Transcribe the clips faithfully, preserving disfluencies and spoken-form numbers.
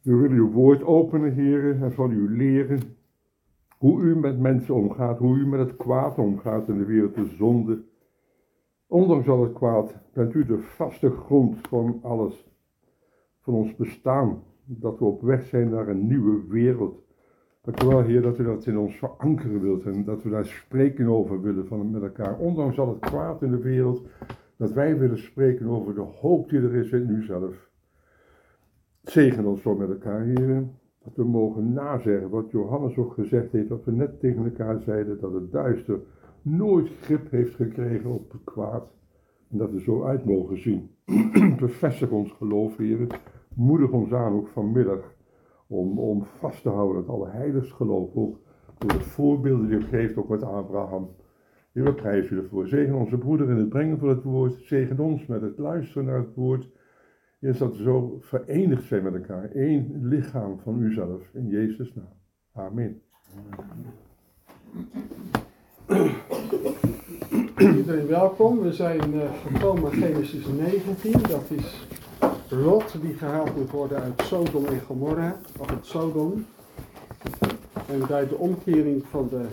We willen uw woord openen, heren, en van u leren hoe u met mensen omgaat, hoe u met het kwaad omgaat in de wereld, de zonde. Ondanks al het kwaad bent u de vaste grond van alles, van ons bestaan, dat we op weg zijn naar een nieuwe wereld. Dank u wel, Heer, dat u dat in ons verankeren wilt en dat we daar spreken over willen van met elkaar. Ondanks al het kwaad in de wereld, dat wij willen spreken over de hoop die er is in u zelf. Zegen ons zo met elkaar, Heer, dat we mogen nazeggen wat Johannes ook gezegd heeft, dat we net tegen elkaar zeiden dat het duister nooit grip heeft gekregen op het kwaad. En dat we zo uit mogen zien. Bevestig ons geloof, Heer. Moedig ons aan ook vanmiddag om, om vast te houden dat alle heiligs geloof, ook door het voorbeeld die u geeft, ook met Abraham. Heer, we prijzen u ervoor. Zegen onze broeder in het brengen van het woord. Zegen ons met het luisteren naar het woord. Heer, dat we zo verenigd zijn met elkaar. Eén lichaam van uzelf. In Jezus' naam. Amen. Iedereen welkom. We zijn uh, gekomen aan Genesis negentien. Dat is Lot die gehaald moet worden uit Sodom en Gomorra. Of het Sodom. En bij de omkering van de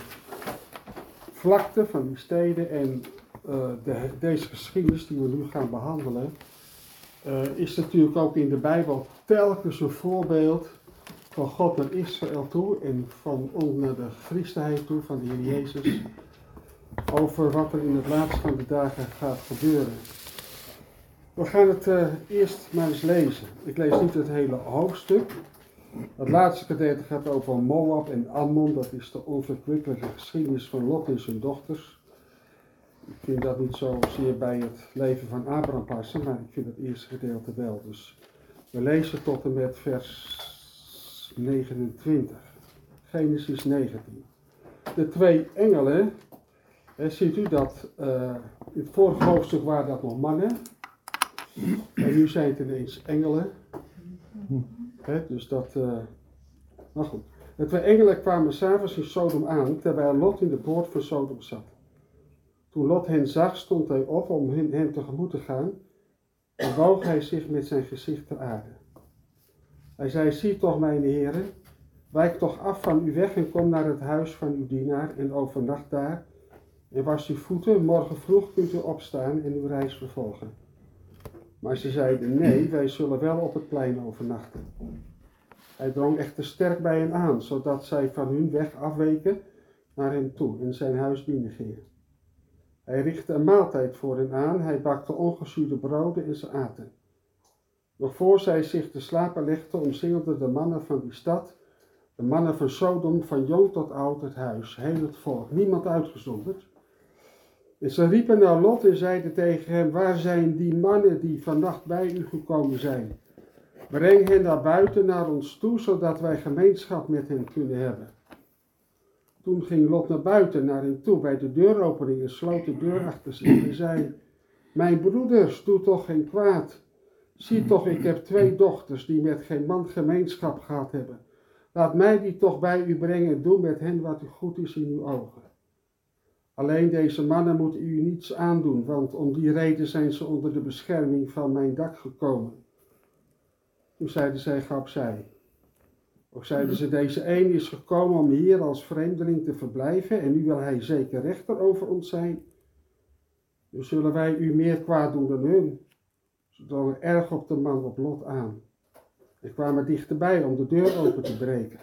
vlakte van die steden en uh, de, deze geschiedenis die we nu gaan behandelen. Uh, is natuurlijk ook in de Bijbel telkens een voorbeeld van God naar Israël toe en van ons naar de Christenheid toe, van de Heer Jezus, over wat er in het laatste van de dagen gaat gebeuren. We gaan het uh, eerst maar eens lezen. Ik lees niet het hele hoofdstuk. Het laatste gedeelte gaat over Moab en Ammon, dat is de onverkwikkelijke geschiedenis van Lot en zijn dochters. Ik vind dat niet zozeer bij het leven van Abraham passen, maar ik vind het eerste gedeelte wel. Dus we lezen tot en met vers negenentwintig. Genesis negentien. De twee engelen, hè, ziet u dat uh, in het vorige hoofdstuk waren dat nog mannen. En nu zijn het ineens engelen. Hè, dus dat, uh, nou goed. De twee engelen kwamen 's avonds in Sodom aan, terwijl Lot in de poort van Sodom zat. Toen Lot hen zag, stond hij op om hen, hen tegemoet te gaan en boog hij zich met zijn gezicht ter aarde. Hij zei, zie toch mijn heren, wijk toch af van u weg en kom naar het huis van uw dienaar en overnacht daar en was uw voeten, morgen vroeg kunt u opstaan en uw reis vervolgen. Maar ze zeiden, nee, wij zullen wel op het plein overnachten. Hij drong echter sterk bij hen aan, zodat zij van hun weg afweken naar hem toe en zijn huis binnengingen. Hij richtte een maaltijd voor hen aan, hij bakte ongezuurde broden en ze aten. Nog voor zij zich te slapen legden, omsingelden de mannen van die stad, de mannen van Sodom, van jong tot oud het huis, heel het volk, niemand uitgezonderd. En ze riepen naar Lot en zeiden tegen hem, waar zijn die mannen die vannacht bij u gekomen zijn? Breng hen naar buiten naar ons toe, zodat wij gemeenschap met hen kunnen hebben. Toen ging Lot naar buiten, naar hen toe, bij de deuropening en sloot de deur achter zich en zei, mijn broeders, doe toch geen kwaad. Zie toch, ik heb twee dochters die met geen man gemeenschap gehad hebben. Laat mij die toch bij u brengen en doe met hen wat u goed is in uw ogen. Alleen deze mannen moeten u niets aandoen, want om die reden zijn ze onder de bescherming van mijn dak gekomen. Toen zeiden zij, ga opzij. Ook zeiden ze, deze een is gekomen om hier als vreemdeling te verblijven en nu wil hij zeker rechter over ons zijn. Dus zullen wij u meer kwaad doen dan hun. Ze drongen erg op de man op Lot aan. En kwamen dichterbij om de deur open te breken.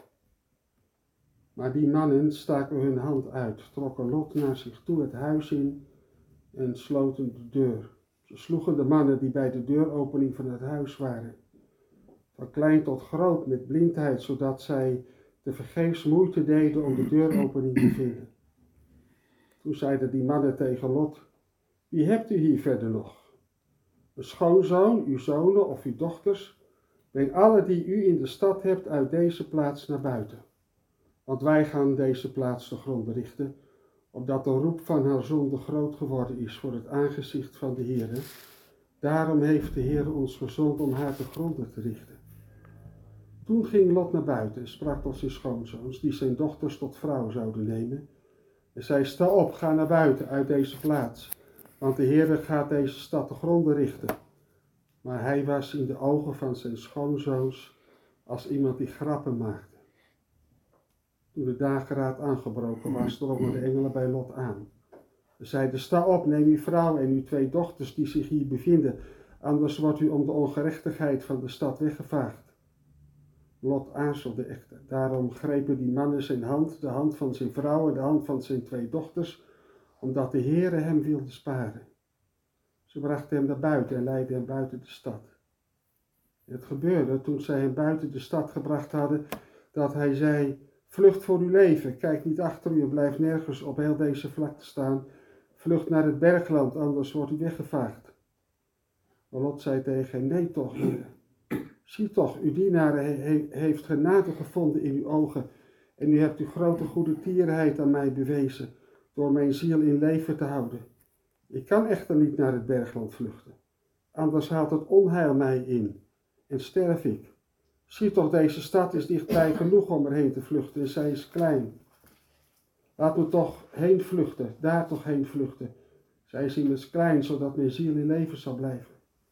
Maar die mannen staken hun hand uit, trokken Lot naar zich toe het huis in en sloten de deur. Ze sloegen de mannen die bij de deuropening van het huis waren, van klein tot groot met blindheid, zodat zij tevergeefs moeite deden om de deuropening te vinden. Toen zeiden die mannen tegen Lot, wie hebt u hier verder nog? Een schoonzoon, uw zonen of uw dochters? Breng alle die u in de stad hebt uit deze plaats naar buiten. Want wij gaan deze plaats te gronde richten, opdat de roep van haar zonde groot geworden is voor het aangezicht van de Heere. Daarom heeft de Heer ons gezond om haar te gronde te richten. Toen ging Lot naar buiten en sprak tot zijn schoonzoons, die zijn dochters tot vrouw zouden nemen. En zei, sta op, ga naar buiten uit deze plaats, want de Heere gaat deze stad te gronde richten. Maar hij was in de ogen van zijn schoonzoons als iemand die grappen maakte. Toen de dageraad aangebroken was, drongen de engelen bij Lot aan. Ze zeiden, sta op, neem uw vrouw en uw twee dochters die zich hier bevinden, anders wordt u om de ongerechtigheid van de stad weggevaagd. Lot aarzelde echter. Daarom grepen die mannen zijn hand, de hand van zijn vrouw en de hand van zijn twee dochters, omdat de Heere hem wilde sparen. Ze brachten hem naar buiten en leidden hem buiten de stad. Het gebeurde toen zij hem buiten de stad gebracht hadden, dat hij zei, vlucht voor uw leven, kijk niet achter u en blijf nergens op heel deze vlakte staan. Vlucht naar het bergland, anders wordt u weggevaagd. Maar Lot zei tegen hem, nee toch, Heer. Zie toch, uw dienaar he- heeft genade gevonden in uw ogen en u hebt uw grote goede tierenheid aan mij bewezen door mijn ziel in leven te houden. Ik kan echter niet naar het bergland vluchten, anders haalt het onheil mij in en sterf ik. Zie toch, deze stad is dichtbij genoeg om erheen te vluchten en zij is klein. Laat me toch heen vluchten, daar toch heen vluchten. Zij is immers klein, zodat mijn ziel in leven zal blijven.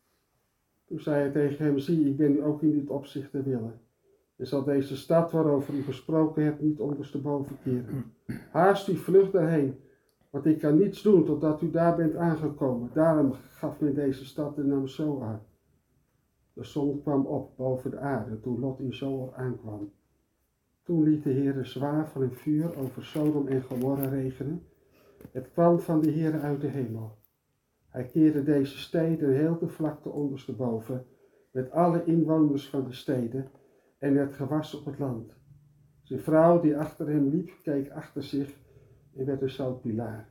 Toen zei hij tegen hem, zie, ik ben u ook in dit opzicht te willen. En zal deze stad waarover u gesproken hebt niet ondersteboven keren. Haast u vlucht daarheen, want ik kan niets doen totdat u daar bent aangekomen. Daarom gaf men deze stad de naam Zoar. De zon kwam op boven de aarde toen Lot in Zoar aankwam. Toen liet de Heere zwavel en vuur over Sodom en Gomorra regenen. Het kwam van de Heere uit de hemel. Hij keerde deze steden heel de vlakte ondersteboven, met alle inwoners van de steden en het gewas op het land. Zijn vrouw die achter hem liep, keek achter zich en werd een zoutpilaar.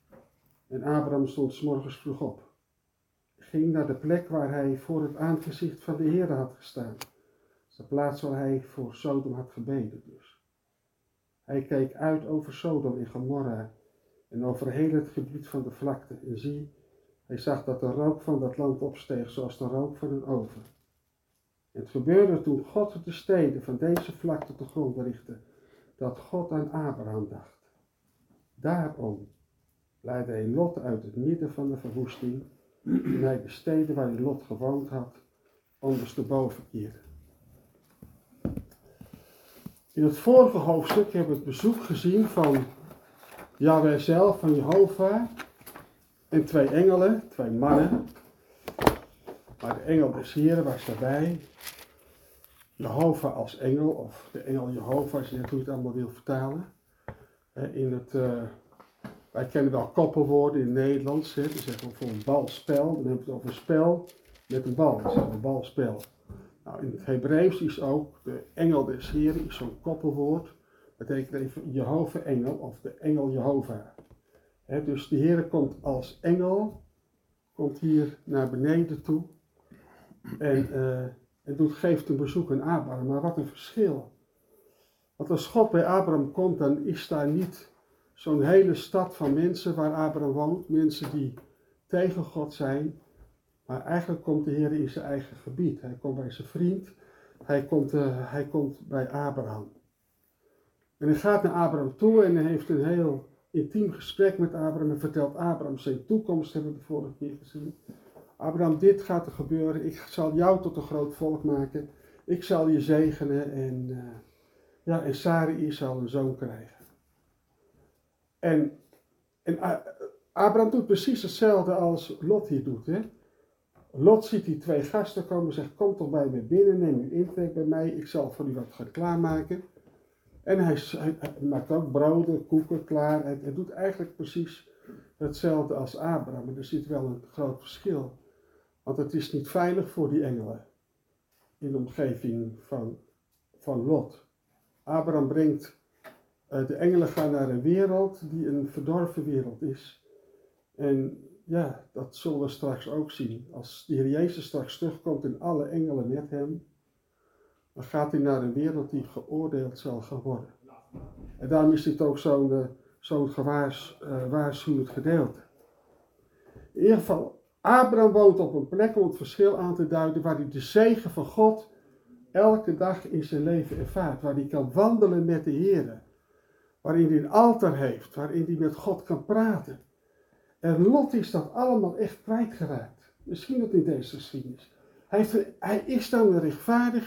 En Abraham stond 's morgens vroeg op, ging naar de plek waar hij voor het aangezicht van de Heere had gestaan. De plaats waar hij voor Sodom had gebeden dus. Hij keek uit over Sodom en Gomorra en over heel het gebied van de vlakte en zie, hij zag dat de rook van dat land opsteeg zoals de rook van een oven. En het gebeurde toen God de steden van deze vlakte te grond richtte, dat God aan Abraham dacht. Daarom leidde hij Lot uit het midden van de verwoesting en hij de steden waar Lot gewoond had ondersteboven keerde. In het vorige hoofdstuk hebben we het bezoek gezien van Yahweh zelf, van Jehovah, en twee engelen, twee mannen. Maar de engel des Heren was daarbij. Jehovah als engel, of de engel Jehovah, als je net hoe je het allemaal wil vertalen. In het, uh, wij kennen wel koppelwoorden in het Nederlands. Hè. Dan zeggen we voor een balspel, dan hebben we het over een spel met een bal. Dat is een balspel. Nou, in het Hebreeuws is ook de engel des Heren is zo'n koppelwoord. Dat betekent even Jehovah engel of de engel Jehovah. He, dus de Heere komt als engel, komt hier naar beneden toe en, uh, en doet, geeft een bezoek aan Abraham. Maar wat een verschil. Want als God bij Abraham komt, dan is daar niet zo'n hele stad van mensen waar Abraham woont. Mensen die tegen God zijn. Maar eigenlijk komt de Heere in zijn eigen gebied. Hij komt bij zijn vriend. Hij komt, uh, hij komt bij Abraham. En hij gaat naar Abraham toe en hij heeft een heel intiem gesprek met Abraham en vertelt Abraham zijn toekomst, hebben we de vorige keer gezien. Abraham, dit gaat er gebeuren, ik zal jou tot een groot volk maken, ik zal je zegenen en, uh, ja, en Sarai zal een zoon krijgen. En, en uh, Abraham doet precies hetzelfde als Lot hier doet. Hè? Lot ziet die twee gasten komen en zegt, kom toch bij me binnen, neem uw intrek bij mij, ik zal voor u wat gaan klaarmaken. En hij, hij, hij maakt ook broden, koeken klaar. Hij, hij doet eigenlijk precies hetzelfde als Abraham. Maar er zit wel een groot verschil. Want het is niet veilig voor die engelen in de omgeving van, van Lot. Abraham brengt, uh, de engelen gaan naar een wereld die een verdorven wereld is. En ja, dat zullen we straks ook zien. Als de Heer Jezus straks terugkomt en alle engelen met hem, dan gaat hij naar een wereld die geoordeeld zal gaan worden. En daarom is dit ook zo'n uh, zo'n gewaars, uh, waarschuwend gedeelte. In ieder geval, Abraham woont op een plek om het verschil aan te duiden waar hij de zegen van God elke dag in zijn leven ervaart. Waar hij kan wandelen met de Heer. Waarin hij een altaar heeft, waarin hij met God kan praten. En Lot is dat allemaal echt kwijtgeraakt. Misschien ook in deze geschiedenis. Hij, heeft, hij is dan een rechtvaardige,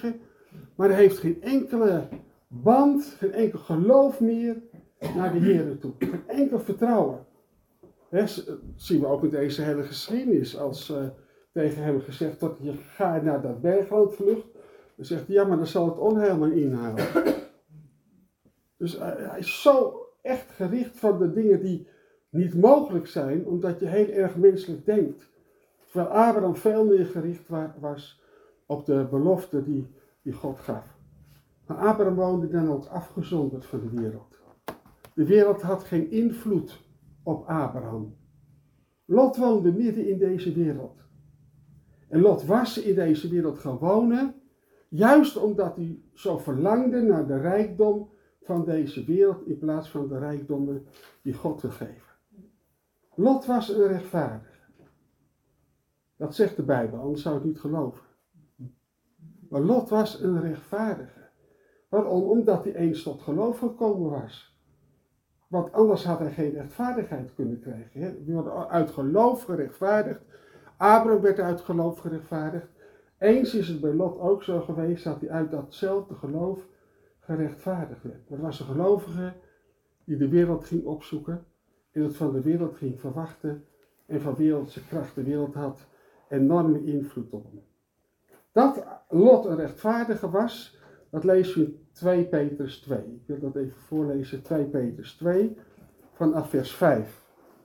Maar hij heeft geen enkele band, geen enkel geloof meer naar de Heer toe. Geen enkel vertrouwen. He, zien we ook in deze hele geschiedenis. Als uh, tegen hem gezegd wordt, je gaat naar dat berglandvlucht. Dan zegt hij, ja, maar dan zal het onheil maar inhalen. Dus uh, hij is zo echt gericht van de dingen die niet mogelijk zijn, omdat je heel erg menselijk denkt. Terwijl Abraham veel meer gericht wa- was op de belofte die, die God gaf. Maar Abraham woonde dan ook afgezonderd van de wereld. De wereld had geen invloed op Abraham. Lot woonde midden in deze wereld. En Lot was in deze wereld gaan wonen, juist omdat hij zo verlangde naar de rijkdom van deze wereld in plaats van de rijkdommen die God wil geven. Lot was een rechtvaardige. Dat zegt de Bijbel, anders zou ik niet geloven. Maar Lot was een rechtvaardige. Waarom? Omdat hij eens tot geloof gekomen was. Want anders had hij geen rechtvaardigheid kunnen krijgen. Hè? We worden uit geloof gerechtvaardigd. Abraham werd uit geloof gerechtvaardigd. Eens is het bij Lot ook zo geweest dat hij uit datzelfde geloof gerechtvaardigd werd. Maar er was een gelovige die de wereld ging opzoeken. En het van de wereld ging verwachten. En van wereldse kracht de wereld had enorme invloed op hem. Dat Lot een rechtvaardige was, dat lezen we in twee Petrus twee. Ik wil dat even voorlezen, twee Petrus twee, vanaf vers vijf.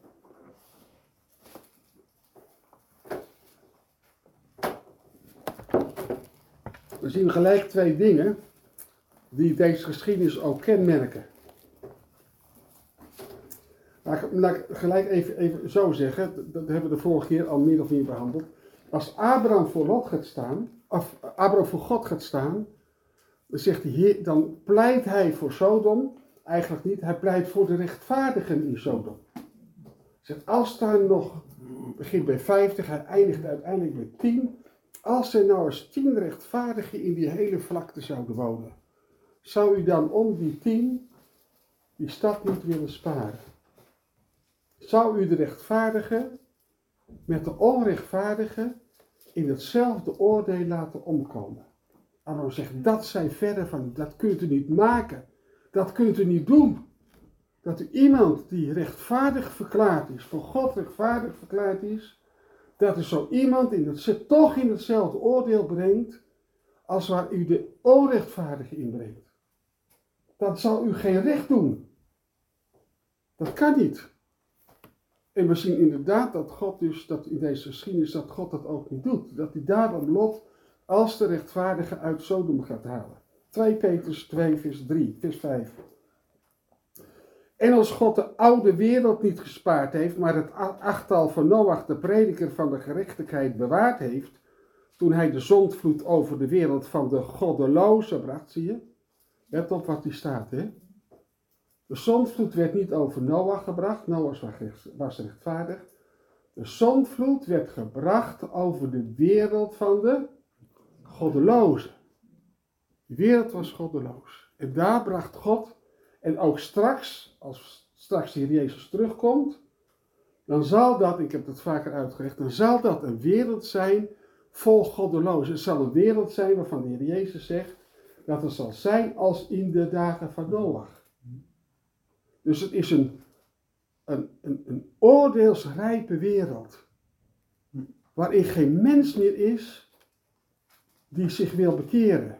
We zien gelijk twee dingen die deze geschiedenis ook kenmerken. Laat ik, laat ik gelijk even, even zo zeggen, dat hebben we de vorige keer al meer of meer behandeld. Als Abraham voor Lot gaat staan, of Abraham voor God gaat staan, dan zegt hij, dan pleit hij voor Sodom. Eigenlijk niet, hij pleit voor de rechtvaardigen in Sodom. Hij zegt, als daar nog, begint bij vijftig, hij eindigt uiteindelijk bij tien. Als er nou eens tien rechtvaardigen in die hele vlakte zouden wonen, zou u dan om die tien die stad niet willen sparen? Zou u de rechtvaardigen met de onrechtvaardigen in hetzelfde oordeel laten omkomen? Abraham zegt, dat zijn verre van, dat kunt u niet maken. Dat kunt u niet doen. Dat u iemand die rechtvaardig verklaard is, voor God rechtvaardig verklaard is, dat u zo iemand in het, toch in hetzelfde oordeel brengt als waar u de onrechtvaardige inbrengt. Dat zal u geen recht doen. Dat kan niet. En we zien inderdaad dat God dus, dat in deze geschiedenis, dat God dat ook niet doet. Dat hij daarom Lot als de rechtvaardige uit Sodom gaat halen. twee Petrus twee vers drie, vers vijf. En als God de oude wereld niet gespaard heeft, maar het achttal van Noach, de prediker van de gerechtigheid, bewaard heeft, toen hij de zondvloed over de wereld van de goddelozen bracht, zie je? Let op wat die staat, hè? De zondvloed werd niet over Noach gebracht, Noach was rechtvaardig. De zondvloed werd gebracht over de wereld van de goddelozen. De wereld was goddeloos. En daar bracht God, en ook straks, als straks de Heer Jezus terugkomt, dan zal dat, ik heb het vaker uitgelegd, dan zal dat een wereld zijn vol goddelozen. Het zal een wereld zijn waarvan de Heer Jezus zegt, dat het zal zijn als in de dagen van Noach. Dus het is een, een, een, een oordeelsrijpe wereld, waarin geen mens meer is die zich wil bekeren.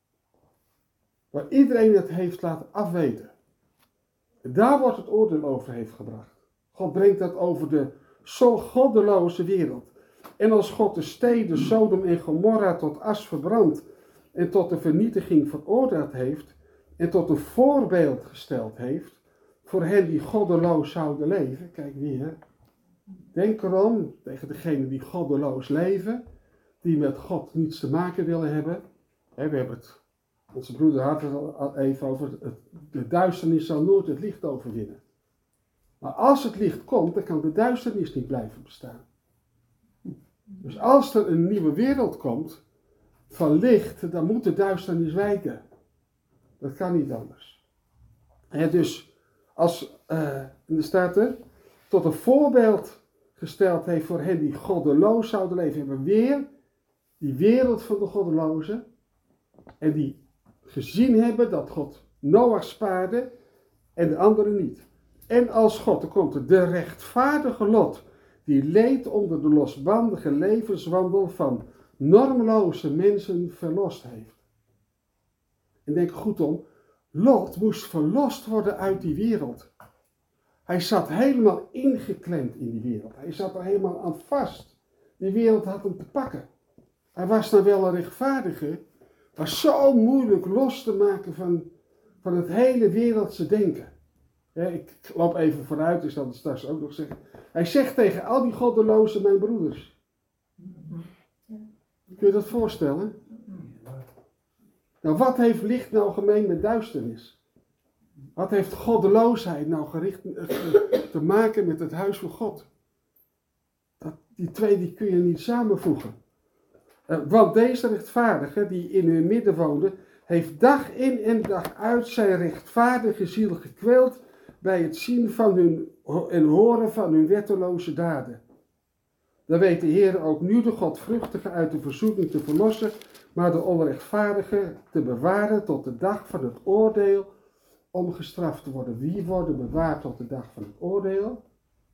Waar iedereen het heeft laten afweten. Daar wordt het oordeel over heeft gebracht. God brengt dat over de zo goddeloze wereld. En als God de steden Sodom en Gomorra tot as verbrandt en tot de vernietiging veroordeeld heeft en tot een voorbeeld gesteld heeft voor hen die goddeloos zouden leven. Kijk weer. Denk erom tegen degenen die goddeloos leven, die met God niets te maken willen hebben. We hebben het, onze broeder had het al even over, het, de duisternis zal nooit het licht overwinnen. Maar als het licht komt, dan kan de duisternis niet blijven bestaan. Dus als er een nieuwe wereld komt van licht, dan moet de duisternis wijken. Dat kan niet anders. En dus als, uh, en er staat er, tot een voorbeeld gesteld heeft voor hen die goddeloos zouden leven, hebben we weer die wereld van de goddelozen. En die gezien hebben dat God Noach spaarde en de anderen niet. En als God, dan komt er, de rechtvaardige Lot, die leed onder de losbandige levenswandel van normloze mensen verlost heeft. En denk goed om, Lot moest verlost worden uit die wereld. Hij zat helemaal ingeklemd in die wereld. Hij zat er helemaal aan vast. Die wereld had hem te pakken. Hij was dan wel een rechtvaardige, maar zo moeilijk los te maken van, van het hele wereldse denken. Ja, ik loop even vooruit, dus dat is straks ook nog zeggen. Hij zegt tegen al die goddelozen, mijn broeders. Kun je dat voorstellen? Nou, wat heeft licht nou gemeen met duisternis? Wat heeft goddeloosheid nou gericht te maken met het huis van God? Dat, die twee die kun je niet samenvoegen. Uh, want deze rechtvaardige die in hun midden woonde, heeft dag in en dag uit zijn rechtvaardige ziel gekweeld bij het zien van hun en horen van hun wetteloze daden. Dan weet de Heer ook nu de godvruchtige uit de verzoeking te verlossen, maar de onrechtvaardige te bewaren tot de dag van het oordeel om gestraft te worden. Wie worden bewaard tot de dag van het oordeel?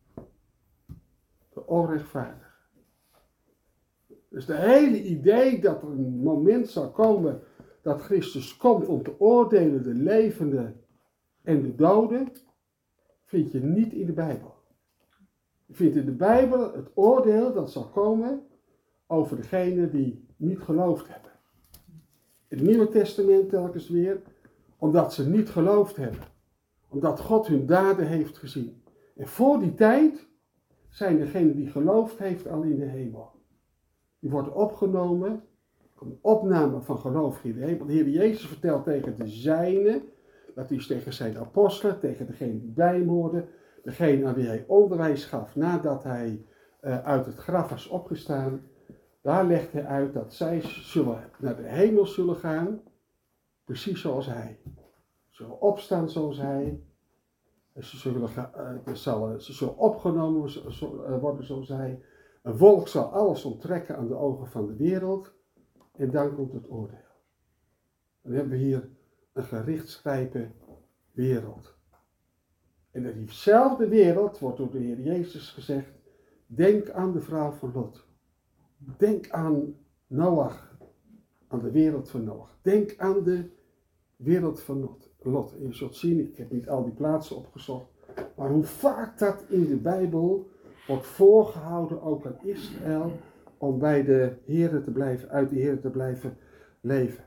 De onrechtvaardige. Dus de hele idee dat er een moment zal komen dat Christus komt om te oordelen de levenden en de doden, vind je niet in de Bijbel. Je vindt in de Bijbel het oordeel dat zal komen over degenen die niet geloofd hebben. In het Nieuwe Testament telkens weer, omdat ze niet geloofd hebben. Omdat God hun daden heeft gezien. En voor die tijd zijn degenen die geloofd heeft al in de hemel. Die worden opgenomen, een opname van geloof in de hemel. De Heer Jezus vertelt tegen de zijnen, dat is tegen zijn apostelen, tegen degenen die bij hem hoorden, degene aan wie hij onderwijs gaf nadat hij uh, uit het graf was opgestaan. Daar legt hij uit dat zij zullen naar de hemel zullen gaan, precies zoals hij. Ze zullen opstaan zoals hij. Ze zullen, uh, zal, ze zullen opgenomen worden zoals hij. Een volk zal alles onttrekken aan de ogen van de wereld. En dan komt het oordeel. Dan hebben we hier een gerichtsgrijpe wereld. En in diezelfde wereld wordt door de Heer Jezus gezegd, denk aan de vrouw van Lot. Denk aan Noach, aan de wereld van Noach. Denk aan de wereld van Lot. En je zult zien, ik heb niet al die plaatsen opgezocht, maar hoe vaak dat in de Bijbel wordt voorgehouden, ook aan Israël, om bij de Heere te blijven, uit de Heere te blijven leven.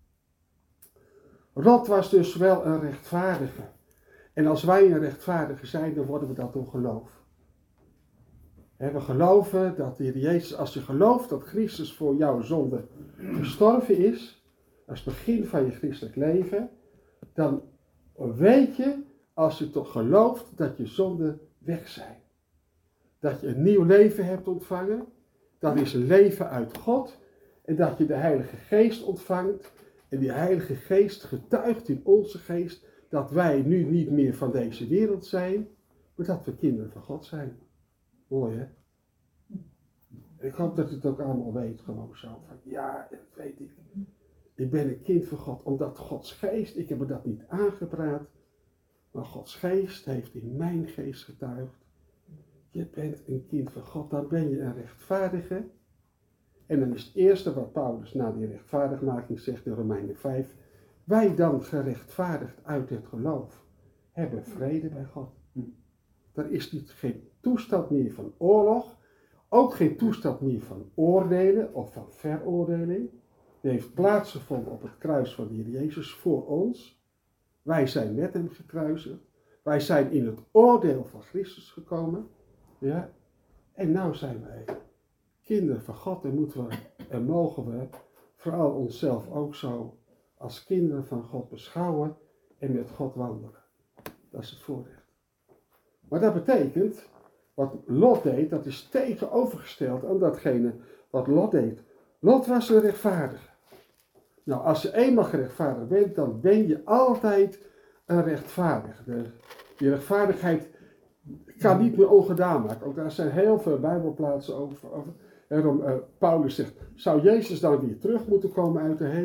Lot was dus wel een rechtvaardige. En als wij een rechtvaardige zijn, dan worden we dat door geloof. We geloven dat de Heer Jezus, als je gelooft dat Christus voor jouw zonde gestorven is, als het begin van je christelijk leven, dan weet je, als je toch gelooft, dat je zonden weg zijn. Dat je een nieuw leven hebt ontvangen, dat is een leven uit God, en dat je de Heilige Geest ontvangt, en die Heilige Geest getuigt in onze geest, dat wij nu niet meer van deze wereld zijn, maar dat we kinderen van God zijn. Mooi hè? Ik hoop dat u het ook allemaal weet, gewoon zo. Van, ja, dat weet ik. Ik ben een kind van God, omdat Gods geest, ik heb me dat niet aangepraat, maar Gods geest heeft in mijn geest getuigd. Je bent een kind van God, dan ben je een rechtvaardige. En dan is het eerste wat Paulus na die rechtvaardigmaking zegt in Romeinen vijf. Wij dan gerechtvaardigd uit het geloof hebben vrede bij God. Er is niet, geen toestand meer van oorlog, ook geen toestand meer van oordelen of van veroordeling. Die heeft plaatsgevonden op het kruis van de Heer Jezus voor ons. Wij zijn met hem gekruisigd. Wij zijn in het oordeel van Christus gekomen. Ja? En nou zijn wij kinderen van God en moeten we en mogen we vooral onszelf ook zo als kinderen van God beschouwen en met God wandelen. Dat is het voorrecht. Maar dat betekent, wat Lot deed, dat is tegenovergesteld aan datgene wat Lot deed. Lot was een rechtvaardige. Nou, als je eenmaal gerechtvaardigd bent, dan ben je altijd een rechtvaardige. De, die rechtvaardigheid kan niet meer ongedaan maken. Ook daar zijn heel veel Bijbelplaatsen over. over. Daarom, uh, Paulus zegt, zou Jezus dan weer terug moeten komen uit de hemel?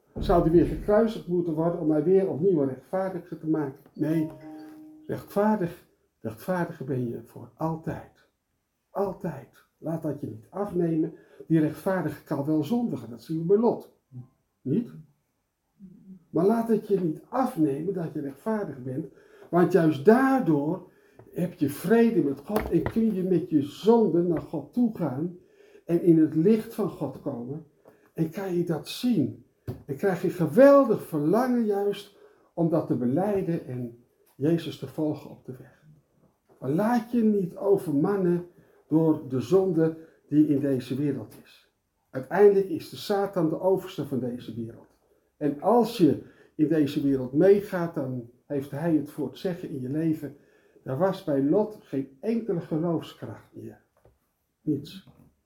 Zou hij weer gekruisigd moeten worden om mij weer opnieuw een rechtvaardige te maken? Nee, rechtvaardig, rechtvaardige ben je voor altijd. Altijd. Laat dat je niet afnemen. Die rechtvaardige kan wel zondigen, dat zien we bij Lot. Niet? Maar laat het je niet afnemen dat je rechtvaardig bent, want juist daardoor heb je vrede met God en kun je met je zonde naar God toe gaan en in het licht van God komen en kan je dat zien. En krijg je geweldig verlangen juist om dat te belijden en Jezus te volgen op de weg. Maar laat je niet overmannen door de zonde die in deze wereld is. Uiteindelijk is de Satan de overste van deze wereld. En als je in deze wereld meegaat, dan heeft hij het voor het zeggen in je leven. Er was bij Lot geen enkele geloofskracht meer. Niets.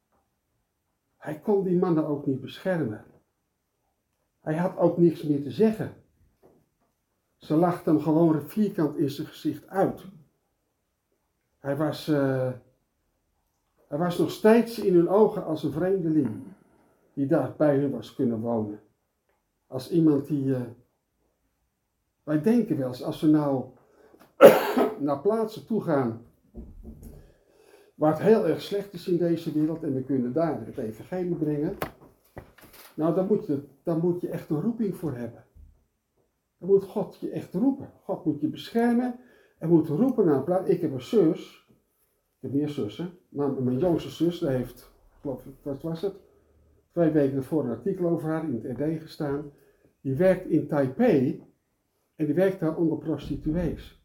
Hij kon die mannen ook niet beschermen. Hij had ook niks meer te zeggen. Ze lachten hem gewoon vierkant in zijn gezicht uit. Hij was, uh, hij was nog steeds in hun ogen als een vreemdeling die daar bij hun was kunnen wonen. Als iemand die... Uh, wij denken wel eens, als we nou naar plaatsen toe gaan waar het heel erg slecht is in deze wereld en we kunnen daar het evangelie brengen, nou dan moet je, dan moet je echt een roeping voor hebben. Dan moet God je echt roepen. God moet je beschermen en moet roepen naar een plaats. Ik heb een zus, ik heb meer zussen, maar mijn jongste zus, die heeft, geloof ik, wat was het, twee weken ervoor een artikel over haar in het R D gestaan. Die werkt in Taipei en die werkt daar onder prostituees.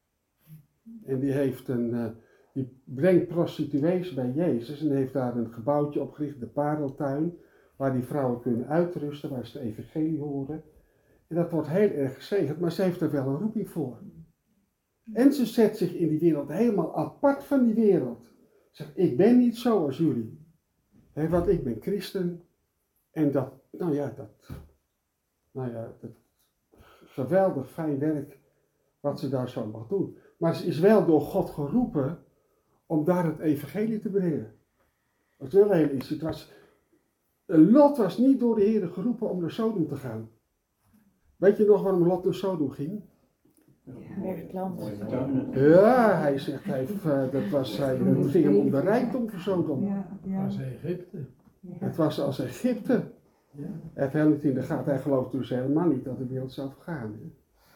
En die heeft een, uh, die brengt prostituees bij Jezus en heeft daar een gebouwtje opgericht, de Pareltuin, waar die vrouwen kunnen uitrusten, waar ze de evangelie horen. En dat wordt heel erg gezegend, maar ze heeft er wel een roeping voor. En ze zet zich in die wereld helemaal apart van die wereld. Zegt, ik ben niet zoals jullie. He, want ik ben christen. En dat, nou ja, dat, nou ja, dat geweldig fijn werk wat ze daar zo mag doen. Maar ze is wel door God geroepen om daar het evangelie te brengen. Dat is wel heel iets. Het was, Lot was niet door de Heer geroepen om naar Sodom te gaan. Weet je nog waarom Lot naar Sodom ging? Werkland. Ja, hij zegt, hij, uh, dat was, hij, het ging hem om de rijkdom van Sodom. Ja, ja. Als Egypte. Het was als Egypte. Ja. Hij heeft helemaal niet in de gaten. Hij gelooft dus helemaal niet dat de wereld zou vergaan. Hè?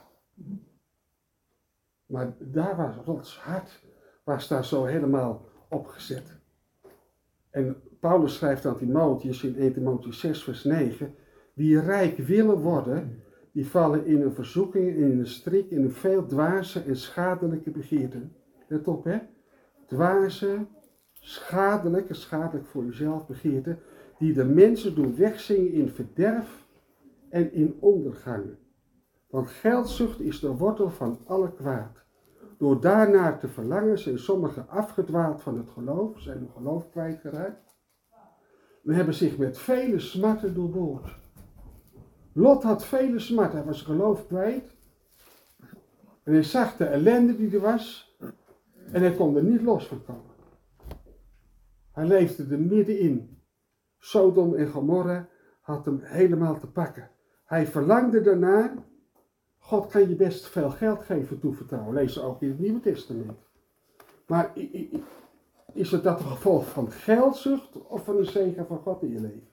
Maar daar was Lots hart, was daar zo helemaal opgezet. En Paulus schrijft aan Timotheus in eerste Timotheus zes vers negen. Wie rijk willen worden, die vallen in een verzoeking, in een strik, in een veel dwaze en schadelijke begeerten. Let op hè. Dwaze, schadelijke, schadelijk voor jezelf begeerten, die de mensen doen wegzingen in verderf en in ondergangen. Want geldzucht is de wortel van alle kwaad. Door daarnaar te verlangen zijn sommigen afgedwaald van het geloof, zijn hun geloof kwijtgeraakt. En hebben zich met vele smarten doorboord. Lot had vele smarten, hij was geloof kwijt. En hij zag de ellende die er was. En hij kon er niet los van komen. Hij leefde er middenin. Sodom en Gomorra had hem helemaal te pakken. Hij verlangde daarna. God kan je best veel geld geven toevertrouwen. Lees ook in het Nieuwe Testament. Maar is het dat een gevolg van geldzucht of van een zegen van God in je leven?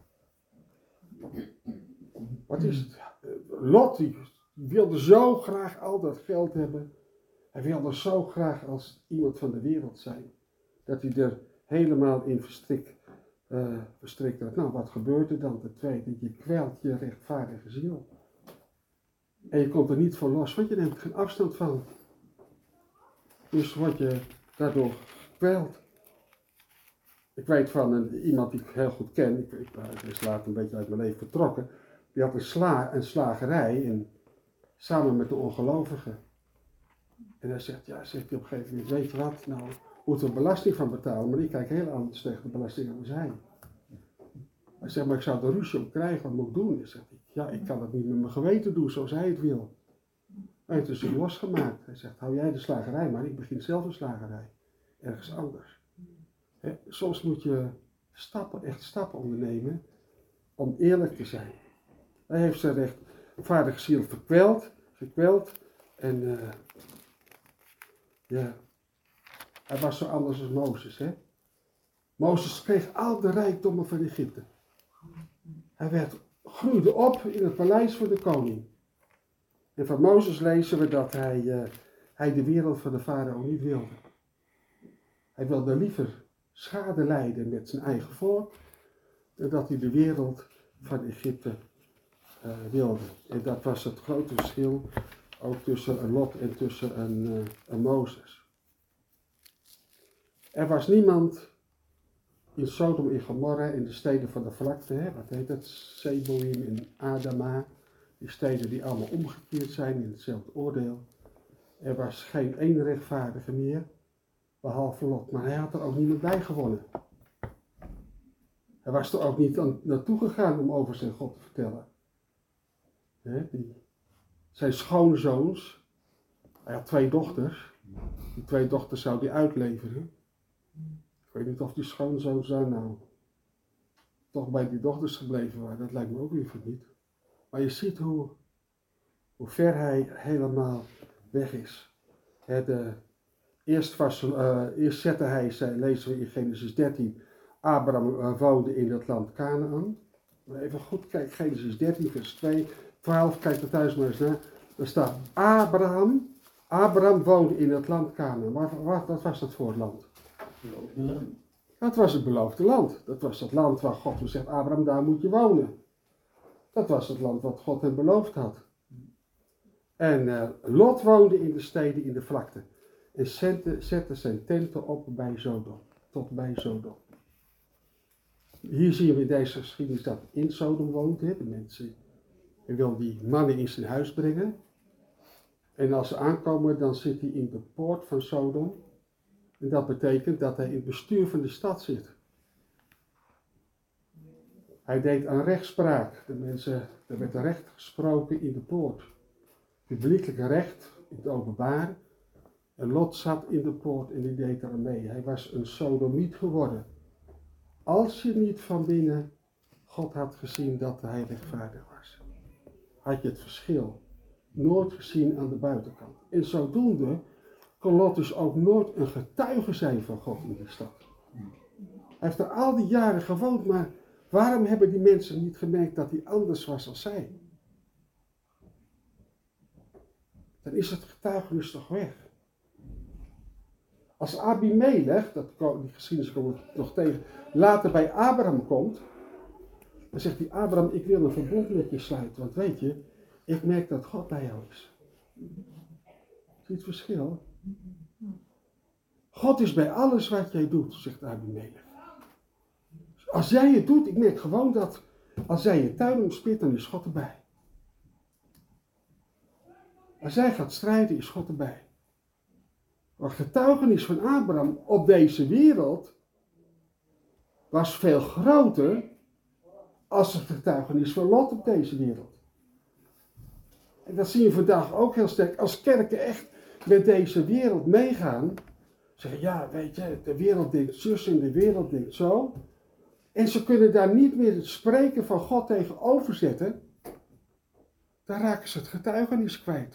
Wat is het? Lot die wilde zo graag al dat geld hebben. Hij wilde zo graag als iemand van de wereld zijn. Dat hij er helemaal in verstrikt, uh, verstrikt werd. Nou, wat gebeurt er dan? De tweede, je kwelt je rechtvaardige ziel. En je komt er niet voor los, want je neemt geen afstand van. Dus word je daardoor gekweld. Ik weet van een, iemand die ik heel goed ken, ik, ik, ik is later een beetje uit mijn leven vertrokken. Die had een, sla, een slagerij en, samen met de ongelovigen. En hij zegt, ja, zegt hij op een gegeven moment, weet je wat, nou moeten we belasting van betalen, maar ik kijk heel anders tegen de belasting als hij. Hij zegt, maar ik zou de ruzie op krijgen, wat moet ik doen? Hij zegt, ja, ik kan het niet met mijn geweten doen zoals hij het wil. Hij heeft dus zich losgemaakt. Hij zegt, hou jij de slagerij maar, ik begin zelf een slagerij. Ergens anders. He, soms moet je stappen, echt stappen ondernemen om eerlijk te zijn. Hij heeft zijn rechtvaardige ziel verkweld, gekweld. En uh, ja, hij was zo anders als Mozes. Hè? Mozes kreeg al de rijkdommen van Egypte. Hij werd, groeide op in het paleis van de koning. En van Mozes lezen we dat hij, uh, hij de wereld van de farao niet wilde. Hij wilde liever schade lijden met zijn eigen volk, dan dat hij de wereld van Egypte uh, wilde. En dat was het grote verschil ook tussen een Lot en tussen een, uh, een Mozes. Er was niemand in Sodom en Gomorra, in de steden van de vlakte, hè, wat heet het, Zeboïm en Adama, die steden die allemaal omgekeerd zijn in hetzelfde oordeel. Er was geen één rechtvaardige meer, behalve Lot, maar hij had er ook niemand bij gewonnen. Hij was er ook niet aan, naartoe gegaan om over zijn God te vertellen. Hè, die, zijn schoonzoons, hij had twee dochters, die twee dochters zou hij uitleveren. Ik weet niet of die schoonzoons daar nou toch bij die dochters gebleven waren, dat lijkt me ook liever niet. Maar je ziet hoe, hoe ver hij helemaal weg is. He, de, eerst, was, uh, eerst zette hij, zei, lezen we in Genesis dertien, Abraham uh, woonde in het land Canaan. Even goed kijken, Genesis dertien vers twee, twaalf, kijk er thuis maar eens naar. Er staat Abraham, Abraham woonde in het land Canaan. Wat, wat, wat was dat voor het land? Dat was het beloofde land. Dat was het land waar God zegt, Abraham, daar moet je wonen. Dat was het land wat God hem beloofd had. En uh, Lot woonde in de steden in de vlakte. En zette, zette zijn tenten op bij Sodom. Tot bij Sodom. Hier zien we in deze geschiedenis dat in Sodom woont. Hè, de mensen. Hij wil die mannen in zijn huis brengen. En als ze aankomen, dan zit hij in de poort van Sodom. En dat betekent dat hij in het bestuur van de stad zit. Hij deed aan rechtspraak. De mensen, er werd recht gesproken in de poort. Publiekelijk recht in het openbaar. En Lot zat in de poort en die deed er mee. Hij was een sodomiet geworden. Als je niet van binnen God had gezien dat hij rechtvaardig was. Had je het verschil nooit gezien aan de buitenkant. En zodoende kon Lot dus ook nooit een getuige zijn van God in die stad. Hij heeft er al die jaren gewoond, maar waarom hebben die mensen niet gemerkt dat hij anders was dan zij? Dan is het getuigenis toch weg. Als Abimelech, dat, die geschiedenis komen we nog tegen, later bij Abraham komt, dan zegt hij, Abraham, ik wil een verbond met je sluiten, want weet je, ik merk dat God bij jou is. Zie je het verschil? God is bij alles wat jij doet, zegt Abimelech. Als jij het doet, ik merk gewoon dat als jij je tuin omspit, dan is God erbij. Als jij gaat strijden, is God erbij. Maar het getuigenis van Abraham op deze wereld was veel groter als het getuigenis van Lot op deze wereld. En dat zie je vandaag ook heel sterk. Als kerken echt met deze wereld meegaan, zeggen ja, weet je, de wereld denkt zus en de wereld denkt zo. En ze kunnen daar niet meer het spreken van God tegenover zetten. Dan raken ze het getuigenis kwijt.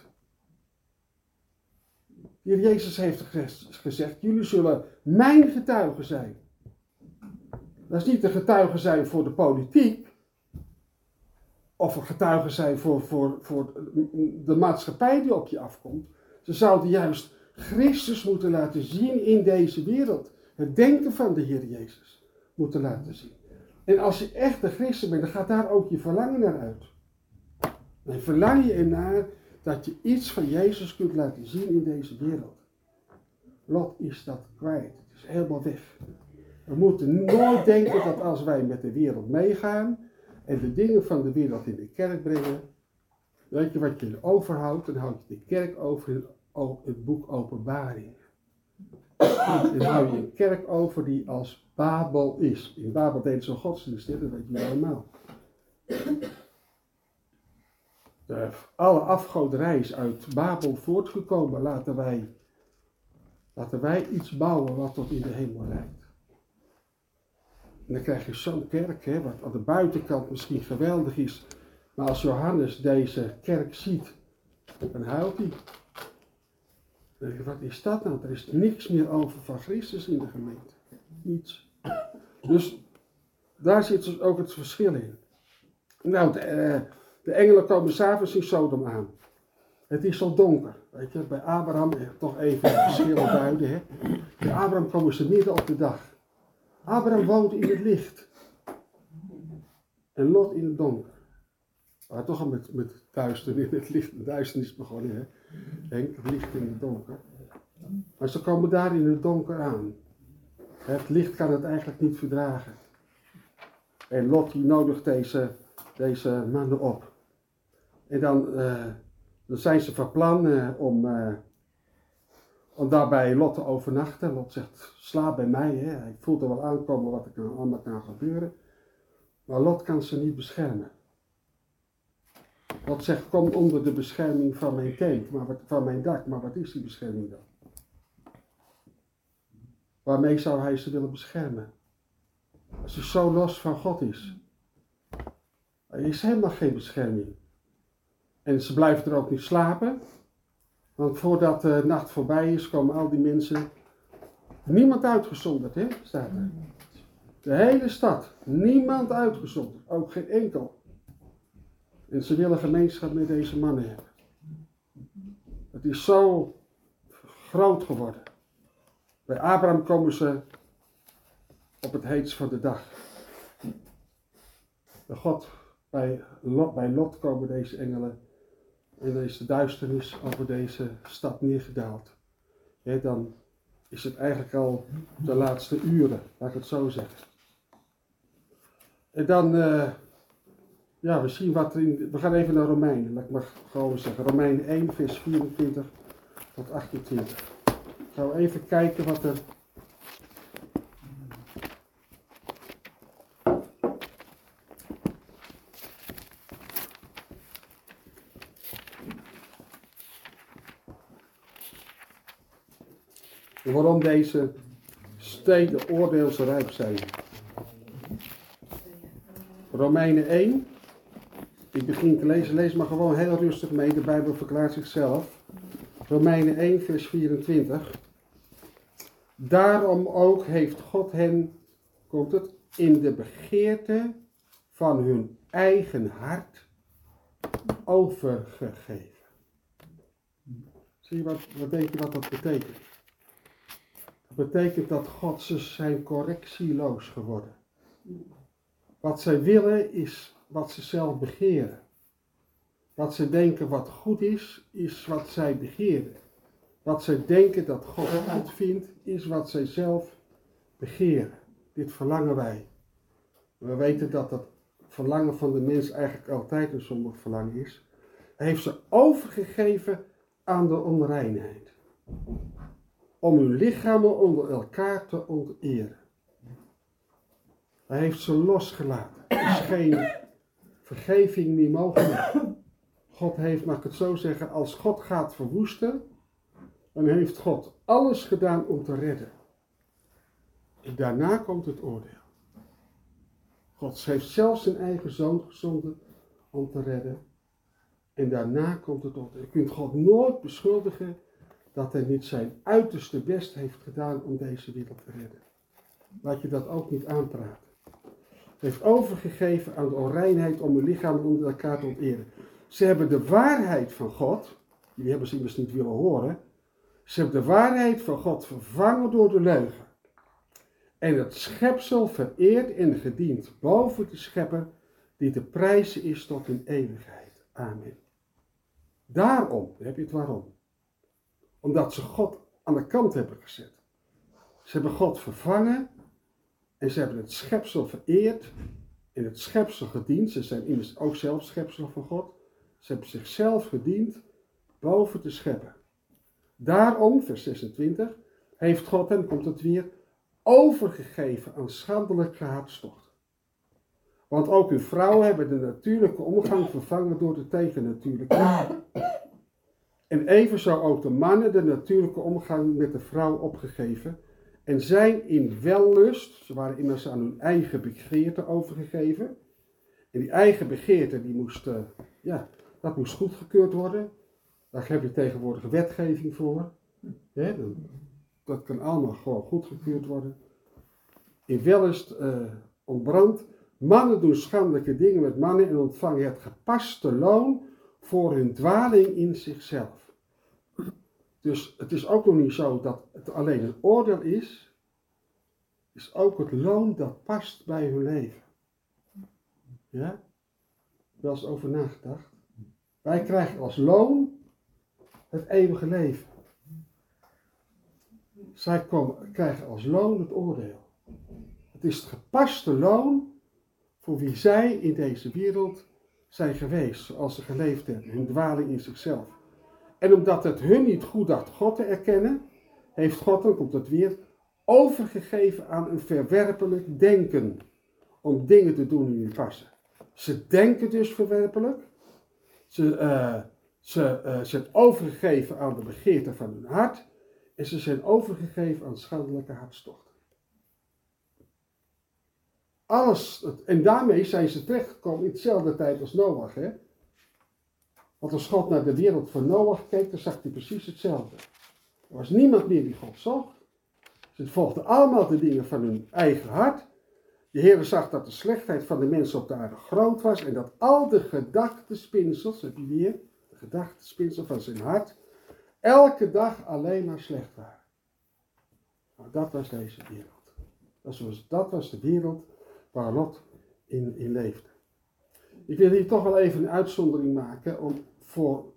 Heer Jezus heeft gezegd, jullie zullen mijn getuigen zijn. Dat is niet een getuige zijn voor de politiek. Of een getuige zijn voor, voor, voor de maatschappij die op je afkomt. Ze zouden juist Christus moeten laten zien in deze wereld. Het denken van de Heer Jezus moeten laten zien. En als je echt een christen bent, dan gaat daar ook je verlangen naar uit. Dan verlang je ernaar dat je iets van Jezus kunt laten zien in deze wereld. Lot is dat kwijt. Het is helemaal weg. We moeten nooit denken dat als wij met de wereld meegaan en de dingen van de wereld in de kerk brengen, weet je wat je overhoudt? Dan houd je de kerk over in het boek Openbaring. Dan hou je een kerk over die als Babel is. In Babel deden ze godsdienst, dat weet je allemaal. De, alle afgoderij is uit Babel voortgekomen. Laten wij, laten wij iets bouwen wat tot in de hemel reikt. En dan krijg je zo'n kerk, hè, wat aan de buitenkant misschien geweldig is, Maar als Johannes deze kerk ziet, dan huilt hij. Dan denk je, wat is dat nou? Er is niks meer over van Christus in de gemeente. Niets. Dus daar zit dus ook het verschil in. Nou, de, uh, de engelen komen s'avonds in Sodom aan. Het is al donker. Weet je, bij Abraham, toch even het verschil duiden. Hè. Bij Abraham komen ze midden op de dag. Abraham woont in het licht. En Lot in het donker. Maar toch al met, met duister in het licht en duisternis begonnen. Hè. Henk, het licht in het donker. Maar ze komen daar in het donker aan. Het licht kan het eigenlijk niet verdragen. En Lot die nodigt deze, deze mannen op. En dan, uh, dan zijn ze van plan uh, om, uh, om daar bij Lot te overnachten. Lot zegt, slaap bij mij. Hè. Hij voelt er wel aankomen wat er kan, allemaal kan gebeuren. Maar Lot kan ze niet beschermen. Lot zegt, kom onder de bescherming van mijn tent, maar wat, van mijn dak. Maar wat is die bescherming dan? Waarmee zou hij ze willen beschermen? Als hij zo los van God is. Er is helemaal geen bescherming. En ze blijven er ook niet slapen. Want voordat de nacht voorbij is, komen al die mensen. Niemand uitgezonderd, hè? Staat er. De hele stad. Niemand uitgezonderd. Ook geen enkel. En ze willen gemeenschap met deze mannen hebben. Het is zo groot geworden. Bij Abraham komen ze op het heetst van de dag. Bij God, bij Lot, bij Lot komen deze engelen en deze duisternis over deze stad neergedaald. Ja, dan is het eigenlijk al de laatste uren, laat ik het zo zeggen. En dan, uh, ja, we zien wat er in, we gaan even naar Romeinen, laat ik maar gewoon zeggen. Romeinen één, vers vierentwintig tot achtentwintig. Gaan we even kijken wat er... waarom deze steden oordeelsrijp zijn. Romeinen één. Ik begin te lezen. Lees maar gewoon heel rustig mee. De Bijbel verklaart zichzelf. Romeinen één, vers vierentwintig. Daarom ook heeft God hen, komt het, in de begeerte van hun eigen hart overgegeven. Zie je wat, wat denk je wat dat betekent? Dat betekent dat God ze zijn correctieloos geworden. Wat zij willen is wat ze zelf begeren. Wat ze denken wat goed is, is wat zij begeren. Wat zij denken dat God goed vindt, is wat zij zelf begeren. Dit verlangen wij. We weten dat dat verlangen van de mens eigenlijk altijd een zondig verlangen is. Hij heeft ze overgegeven aan de onreinheid. Om hun lichamen onder elkaar te onteren. Hij heeft ze losgelaten. Er is geen vergeving meer mogelijk. God heeft, mag ik het zo zeggen, als God gaat verwoesten, dan heeft God alles gedaan om te redden. En daarna komt het oordeel. God heeft zelfs zijn eigen zoon gezonden om te redden. En daarna komt het oordeel. Je kunt God nooit beschuldigen dat hij niet zijn uiterste best heeft gedaan om deze wereld te redden. Laat je dat ook niet aanpraten. Hij heeft overgegeven aan de onreinheid om hun lichaam onder elkaar te onteren. Ze hebben de waarheid van God, die hebben ze immers niet willen horen. Ze hebben de waarheid van God vervangen door de leugen. En het schepsel vereerd en gediend boven de schepper die te prijzen is tot in eeuwigheid. Amen. Daarom, heb je het waarom? Omdat ze God aan de kant hebben gezet. Ze hebben God vervangen en ze hebben het schepsel vereerd en het schepsel gediend. Ze zijn immers ook zelf schepsel van God. Ze hebben zichzelf gediend boven de schepper. Daarom, vers zesentwintig, heeft God, en komt het weer, overgegeven aan schandelijke hartstocht. Want ook uw vrouwen hebben de natuurlijke omgang vervangen door de tegennatuurlijke. En evenzo ook de mannen de natuurlijke omgang met de vrouw opgegeven. En zijn in wellust, ze waren immers aan hun eigen begeerte overgegeven. En die eigen begeerte, die moest, uh, ja, dat moest goedgekeurd worden. Daar heb je tegenwoordig wetgeving voor. Hè? Dat kan allemaal gewoon goedgekeurd worden. In Wellest uh, ontbrandt. Mannen doen schandelijke dingen met mannen en ontvangen het gepaste loon voor hun dwaling in zichzelf. Dus het is ook nog niet zo dat het alleen een oordeel is. Het is ook het loon dat past bij hun leven. Ja? Wel eens over nagedacht. Wij krijgen als loon het eeuwige leven. Zij komen, krijgen als loon het oordeel. Het is het gepaste loon voor wie zij in deze wereld zijn geweest, zoals ze geleefd hebben, hun dwaling in zichzelf. En omdat het hun niet goed dacht God te erkennen, heeft God, dan komt het weer, overgegeven aan een verwerpelijk denken, om dingen te doen die niet passen. Ze denken dus verwerpelijk, ze, uh, ze uh, zijn overgegeven aan de begeerte van hun hart, en ze zijn overgegeven aan schandelijke hartstochten. Alles, en daarmee zijn ze terechtgekomen in dezelfde tijd als Noach. Hè? Want als God naar de wereld van Noach keek, dan zag hij precies hetzelfde. Er was niemand meer die God zocht. Ze volgden allemaal de dingen van hun eigen hart. De Heer zag dat de slechtheid van de mensen op de aarde groot was en dat al de gedachtespinsels, heb je weer, de gedachtespinsel van zijn hart, elke dag alleen maar slecht waren. Nou, dat was deze wereld. Dat was, dat was de wereld waar Lot in, in leefde. Ik wil hier toch wel even een uitzondering maken om voor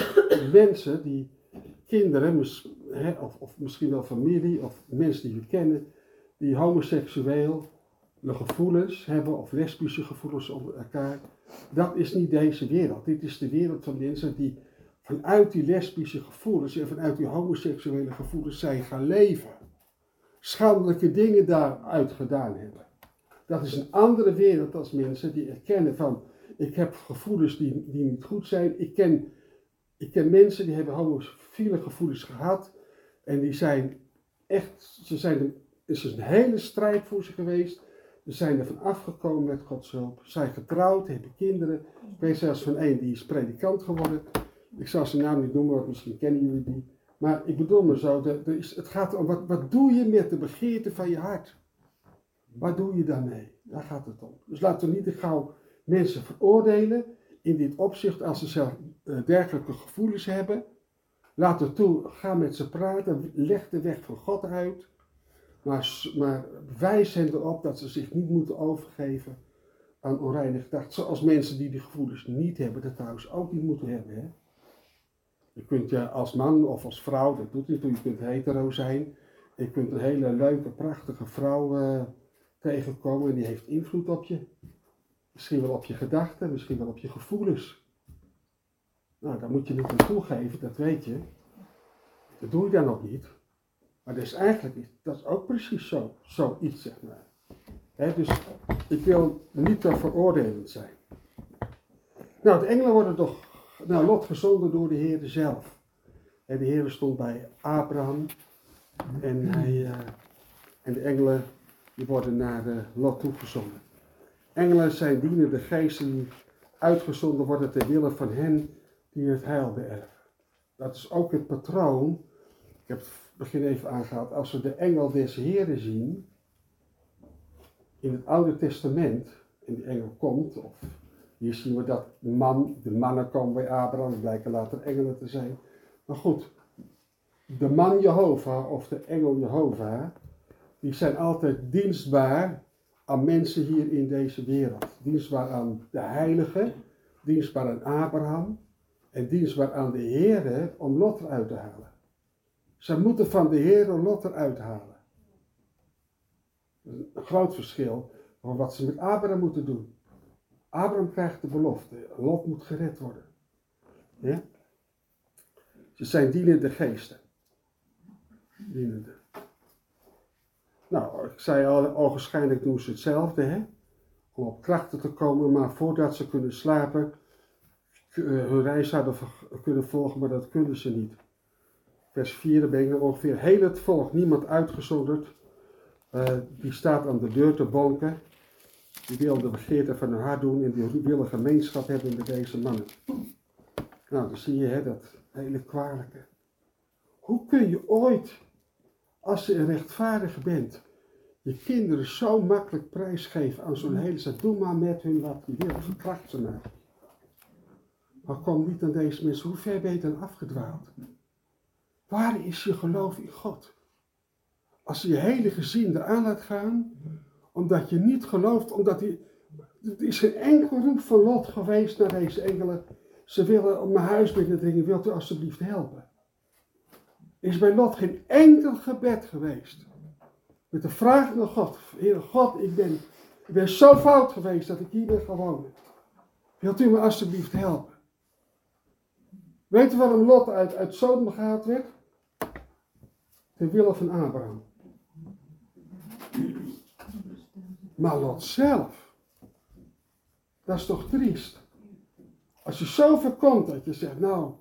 mensen die kinderen, mis, hè, of, of misschien wel familie, of mensen die we kennen, die homoseksueel gevoelens hebben of lesbische gevoelens over elkaar. Dat is niet deze wereld. Dit is de wereld van mensen die vanuit die lesbische gevoelens en vanuit die homoseksuele gevoelens zijn gaan leven. Schandelijke dingen daaruit gedaan hebben. Dat is een andere wereld als mensen die erkennen van, ik heb gevoelens die, die niet goed zijn. Ik ken, ik ken mensen die hebben homofiele gevoelens gehad en die zijn echt, ze zijn, er is een hele strijd voor ze geweest. Ze zijn er van afgekomen met Gods hulp. Ze zijn getrouwd, hebben kinderen. Ik weet zelfs van één die is predikant geworden. Ik zal zijn naam niet noemen, want misschien kennen jullie die. Maar ik bedoel maar zo, de, de is, het gaat om, wat, wat doe je met de begeerte van je hart? Wat doe je daarmee? Daar gaat het om. Dus laten we niet te gauw mensen veroordelen in dit opzicht als ze zelf uh, dergelijke gevoelens hebben. Laat er toe, ga met ze praten, leg de weg van God uit. Maar, maar wijs hen erop dat ze zich niet moeten overgeven aan onreine gedachten. Zoals mensen die die gevoelens niet hebben, dat trouwens ook niet moeten hebben. Hè? Je kunt je als man of als vrouw, dat doet niet toe, je kunt hetero zijn. Je kunt een hele leuke, prachtige vrouw uh, tegenkomen en die heeft invloed op je. Misschien wel op je gedachten, misschien wel op je gevoelens. Nou, daar moet je niet aan toegeven, dat weet je. Dat doe je dan ook niet. Maar dat is eigenlijk niet, dat is ook precies zo, zoiets, zeg maar. He, dus ik wil niet te veroordelend zijn. Nou, de engelen worden toch, nou, Lot gezonden door de Heer zelf. He, de Heer stond bij Abraham en, hij, uh, en de engelen die worden naar uh, Lot toegezonden. Engelen zijn dienende geesten die uitgezonden worden ter wille van hen die het heil beërven. Dat is ook het patroon. Ik heb het begin even aangehaald. Als we de engel des Heren zien in het Oude Testament, en die engel komt, of hier zien we dat de, man, de mannen komen bij Abraham, die blijken later engelen te zijn. Maar goed, de man Jehovah of de engel Jehovah, die zijn altijd dienstbaar aan mensen hier in deze wereld. Dienstbaar aan de heiligen, dienstbaar aan Abraham en dienstbaar aan de Heere om Lot eruit te halen. Ze moeten van de Heere Lot eruit halen. Dat is een groot verschil van wat ze met Abraham moeten doen. Abraham krijgt de belofte, Lot moet gered worden. Ja? Ze zijn dienende geesten. Dienende. Nou, ik zei al, ogenschijnlijk doen ze hetzelfde, hè? Om op krachten te komen, maar voordat ze kunnen slapen, hun reis zouden kunnen volgen, maar dat kunnen ze niet. Vers vier, dan ben ik ongeveer heel het volk, niemand uitgezonderd, uh, die staat aan de deur te bonken. Die wilde de begeerte van hun hart doen en die willen gemeenschap hebben met deze mannen. Nou, dan zie je hè, dat hele kwalijke. Hoe kun je ooit, als je een rechtvaardige bent, je kinderen zo makkelijk prijsgeven aan zo'n hele zaak? Doe maar met hun wat je wil, verkracht ze maar. Maar kom niet aan deze mensen, hoe ver ben je dan afgedwaald? Waar is je geloof in God? Als je je hele gezin eraan laat gaan, omdat je niet gelooft, omdat hij... Er is geen enkel roep van Lot geweest naar deze engelen. Ze willen op mijn huis binnendringen, wilt u alstublieft helpen? Er is bij Lot geen enkel gebed geweest. Met de vraag naar God, Heer God, ik ben, ik ben zo fout geweest dat ik hier ben gaan wonen. Wilt u me alstublieft helpen? Weet u waarom Lot uit, uit Sodom gehaald werd? Ten wille van Abraham. Maar Lot zelf, dat is toch triest. Als je zo ver komt dat je zegt, nou,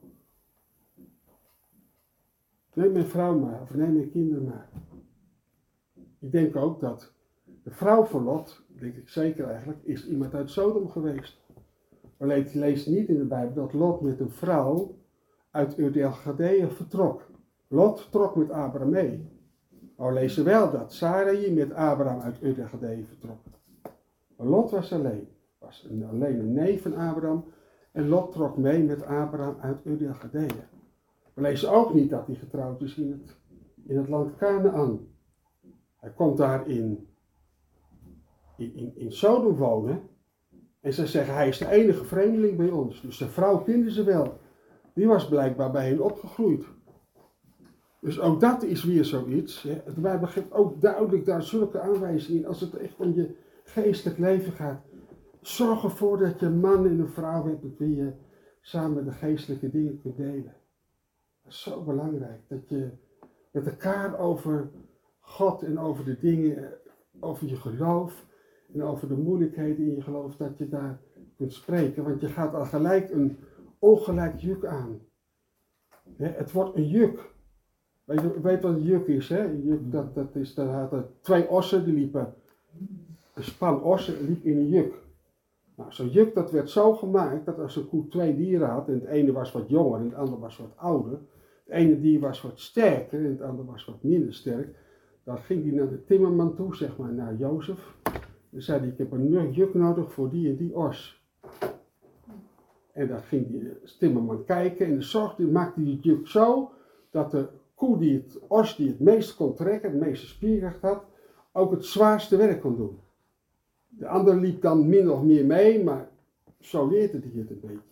neem mijn vrouw maar, of neem mijn kinderen maar. Ik denk ook dat de vrouw van Lot, denk ik zeker eigenlijk, is iemand uit Sodom geweest. Maar je leest niet in de Bijbel dat Lot met een vrouw uit Ur-der-Galdeeën vertrok. Lot trok met Abraham mee. Maar we lezen wel dat Sarai met Abraham uit Ur-der-Galdeeën vertrok. Maar Lot was alleen. Was een, alleen een neef van Abraham. En Lot trok mee met Abraham uit Ur-der-Galdeeën. We lezen ook niet dat hij getrouwd is in het, in het land Kanaan. Hij komt daar in, in, in, in Sodom wonen. En ze zeggen, hij is de enige vreemdeling bij ons. Dus zijn vrouw kenden ze wel. Die was blijkbaar bij hen opgegroeid. Dus ook dat is weer zoiets. Hè. De Bijbel geeft ook duidelijk daar zulke aanwijzingen in. Als het echt om je geestelijk leven gaat. Zorg ervoor dat je een man en een vrouw hebt met wie je samen de geestelijke dingen kunt delen. Dat is zo belangrijk. Dat je met elkaar over God en over de dingen, over je geloof en over de moeilijkheden in je geloof, dat je daar kunt spreken. Want je gaat al gelijk een ongelijk juk aan. Hè, het wordt een juk. Weet je weet wat een juk is? Hè? Een juk, dat, dat is, dat hadden twee ossen, die liepen, een span ossen liep in een juk. Nou, zo'n juk dat werd zo gemaakt dat als een koe twee dieren had, en het ene was wat jonger en het andere was wat ouder, het ene dier was wat sterker en het andere was wat minder sterk, dan ging hij naar de timmerman toe, zeg maar naar Jozef, en zei hij, ik heb een juk nodig voor die en die os. En dan ging die timmerman kijken en de zorgde, maakte die juk zo, dat de koe die het os die het meest kon trekken, het meeste spierkracht had, ook het zwaarste werk kon doen. De andere liep dan min of meer mee, maar zo leert het hier een beetje.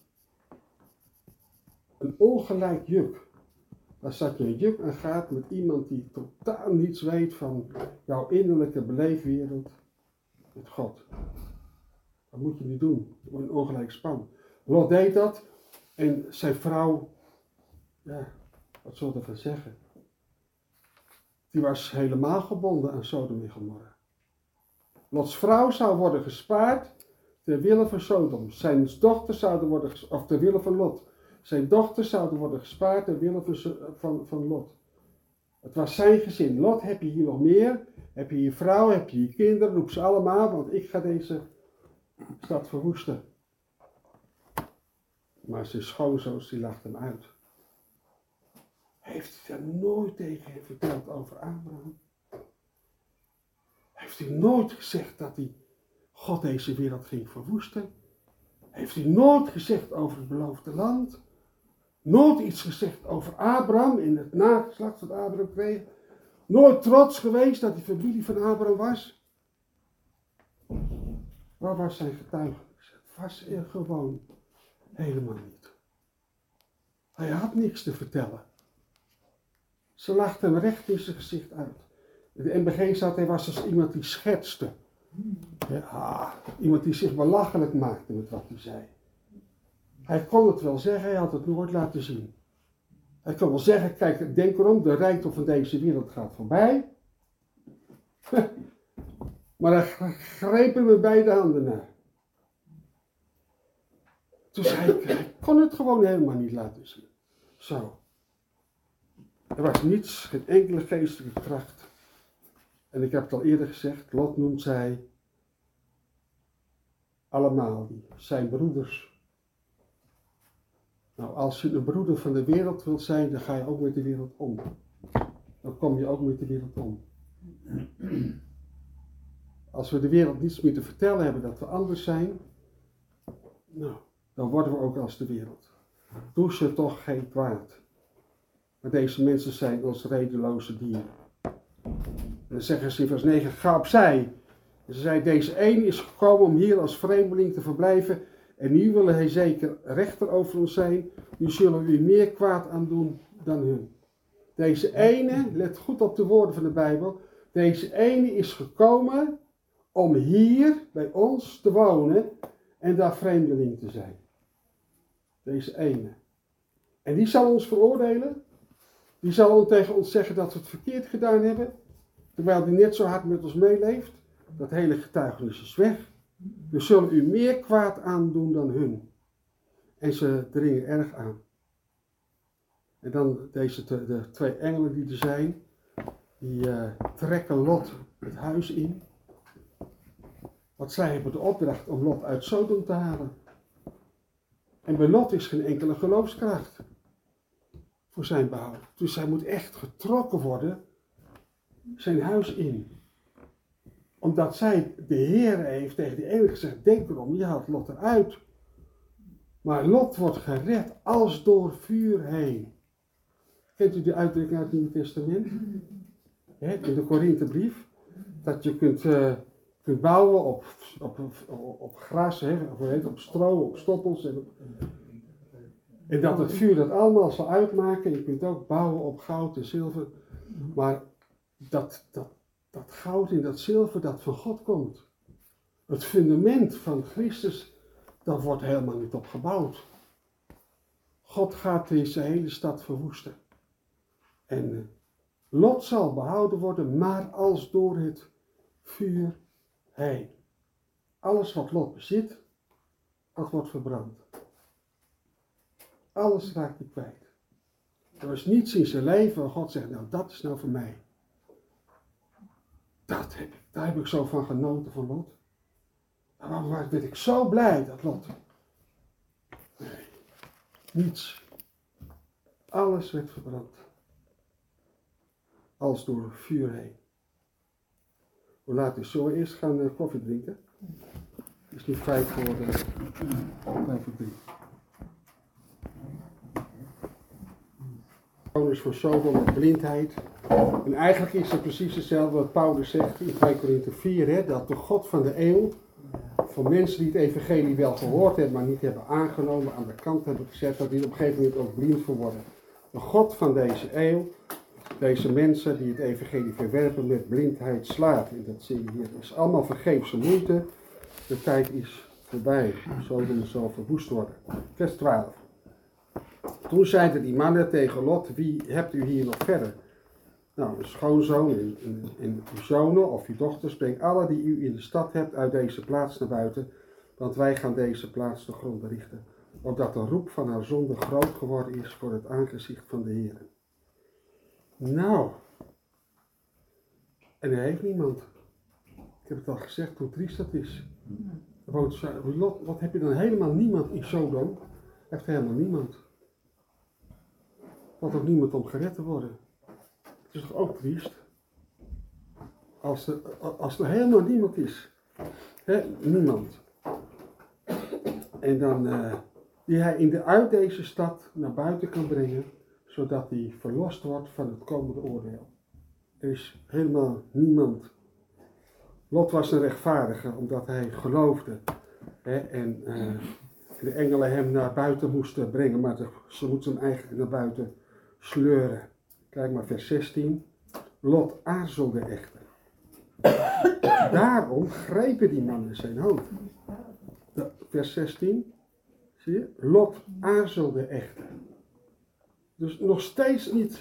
Een ongelijk juk. Dan zat je een juk aan gaat met iemand die totaal niets weet van jouw innerlijke beleefwereld met God. Dat moet je niet doen. Een ongelijk span. Lot deed dat en zijn vrouw, ja, wat zal ik ervan zeggen? Die was helemaal gebonden aan Sodom en Gomorra. Lots vrouw zou worden gespaard ter wille van Sodom. Zijn dochters zouden worden, of ter wille van Lot. Zijn dochters zouden worden gespaard ter wille van, van, van Lot. Het was zijn gezin. Lot, heb je hier nog meer? Heb je je vrouw? Heb je je kinderen? Roep ze allemaal, want ik ga deze stad verwoesten. Maar zijn schoonzoons, die lachten hem uit. Heeft hij daar nooit tegen hem verteld over Abraham? Heeft hij nooit gezegd dat hij God deze wereld ging verwoesten? Heeft hij nooit gezegd over het beloofde land? Nooit iets gezegd over Abraham en het nageslacht dat Abraham kreeg? Nooit trots geweest dat hij familie van Abraham was? Waar was zijn getuigenis? Het was er gewoon helemaal niet. Hij had niks te vertellen. Ze lachten hem recht in zijn gezicht uit. In de M B G staat, hij was als iemand die schetste. Ja, iemand die zich belachelijk maakte met wat hij zei. Hij kon het wel zeggen, hij had het nooit laten zien. Hij kon wel zeggen, kijk, denk erom, de rijkdom van deze wereld gaat voorbij. Maar hij greep hem met beide handen naar. Dus hij, hij kon het gewoon helemaal niet laten zien. Zo. Er was niets, geen enkele geestelijke kracht. En ik heb het al eerder gezegd, Lot noemt zij allemaal, die zijn broeders. Nou, als je een broeder van de wereld wilt zijn, dan ga je ook met de wereld om. Dan kom je ook met de wereld om. Als we de wereld niets meer te vertellen hebben dat we anders zijn, nou, dan worden we ook als de wereld. Doe ze toch geen kwaad. Maar deze mensen zijn als redeloze dieren. En dan zeggen ze in vers negen, ga opzij. En ze zei, deze een is gekomen om hier als vreemdeling te verblijven. En nu wil hij zeker rechter over ons zijn. Nu zullen we u meer kwaad aan doen dan hun. Deze ene, let goed op de woorden van de Bijbel. Deze ene is gekomen om hier bij ons te wonen en daar vreemdeling te zijn. Deze ene. En die zal ons veroordelen. Die zal tegen ons zeggen dat we het verkeerd gedaan hebben. Terwijl die net zo hard met ons meeleeft. Dat hele getuigenis is weg. We zullen u meer kwaad aandoen dan hun. En ze dringen erg aan. En dan deze de, de twee engelen die er zijn. Die uh, trekken Lot het huis in. Want zij hebben de opdracht om Lot uit Sodom te halen. En bij Lot is geen enkele geloofskracht voor zijn behoud. Dus hij moet echt getrokken worden zijn huis in. Omdat zij, de Heer heeft tegen die engel gezegd, denk erom, je haalt Lot eruit. Maar Lot wordt gered als door vuur heen. Kent u die uitdrukking uit het Nieuwe Testament? He, in de Korinthebrief. Dat je kunt, uh, kunt bouwen op, op, op, op gras, he, of heet, op stro, op stoppels. En, op, en dat het vuur dat allemaal zal uitmaken. Je kunt ook bouwen op goud en zilver. Maar dat, dat, dat goud en dat zilver dat van God komt. Het fundament van Christus, daar wordt helemaal niet op gebouwd. God gaat deze hele stad verwoesten. En uh, Lot zal behouden worden, maar als door het vuur heen. Alles wat Lot bezit, dat wordt verbrand. Alles raakt hij kwijt. Er was niets in zijn leven waar God zegt, nou dat is nou voor mij. Dat heb ik, daar heb ik zo van genoten van Lot. Maar waar werd ik zo blij dat Lot. Nee, niets. Alles werd verbrand. Als door vuur heen. Hoe laat is zo? Eerst gaan uh, koffie drinken. Het is nu vijf voor, uh, vijf voor drie. Paulus van Sodom met blindheid. En eigenlijk is het precies hetzelfde wat Paulus zegt in twee Korinthe vier. Hè, dat de God van de eeuw voor mensen die het evangelie wel gehoord hebben, maar niet hebben aangenomen, aan de kant hebben gezet, dat die op een gegeven moment ook blind voor worden. De God van deze eeuw, deze mensen die het evangelie verwerpen met blindheid slaat. En dat zie je hier. Het is allemaal vergeefse moeite. De tijd is voorbij. Sodom zal verwoest worden. Vers twaalf. Toen zeiden die mannen tegen Lot, wie hebt u hier nog verder? Nou, een schoonzoon en, en, en uw zonen of uw dochters, breng alle die u in de stad hebt uit deze plaats naar buiten, want wij gaan deze plaats te gronde richten, opdat de roep van haar zonde groot geworden is voor het aangezicht van de Heer. Nou, en er heeft niemand. Ik heb het al gezegd hoe triest dat is. Want Lot, wat heb je dan helemaal niemand in Sodom? Heeft helemaal niemand. Want ook niemand om gered te worden. Het is toch ook triest? Als er, als er helemaal niemand is. He, niemand. En dan uh, die hij in de, uit deze stad naar buiten kan brengen. Zodat hij verlost wordt van het komende oordeel. Er is helemaal niemand. Lot was een rechtvaardige omdat hij geloofde. He, en uh, de engelen hem naar buiten moesten brengen. Maar ze moeten hem eigenlijk naar buiten sleuren. Kijk maar vers zestien. Lot aarzelde echter. Daarom grepen die mannen zijn hoofd. Vers zestien. Zie je? Lot aarzelde echter. Dus nog steeds niet.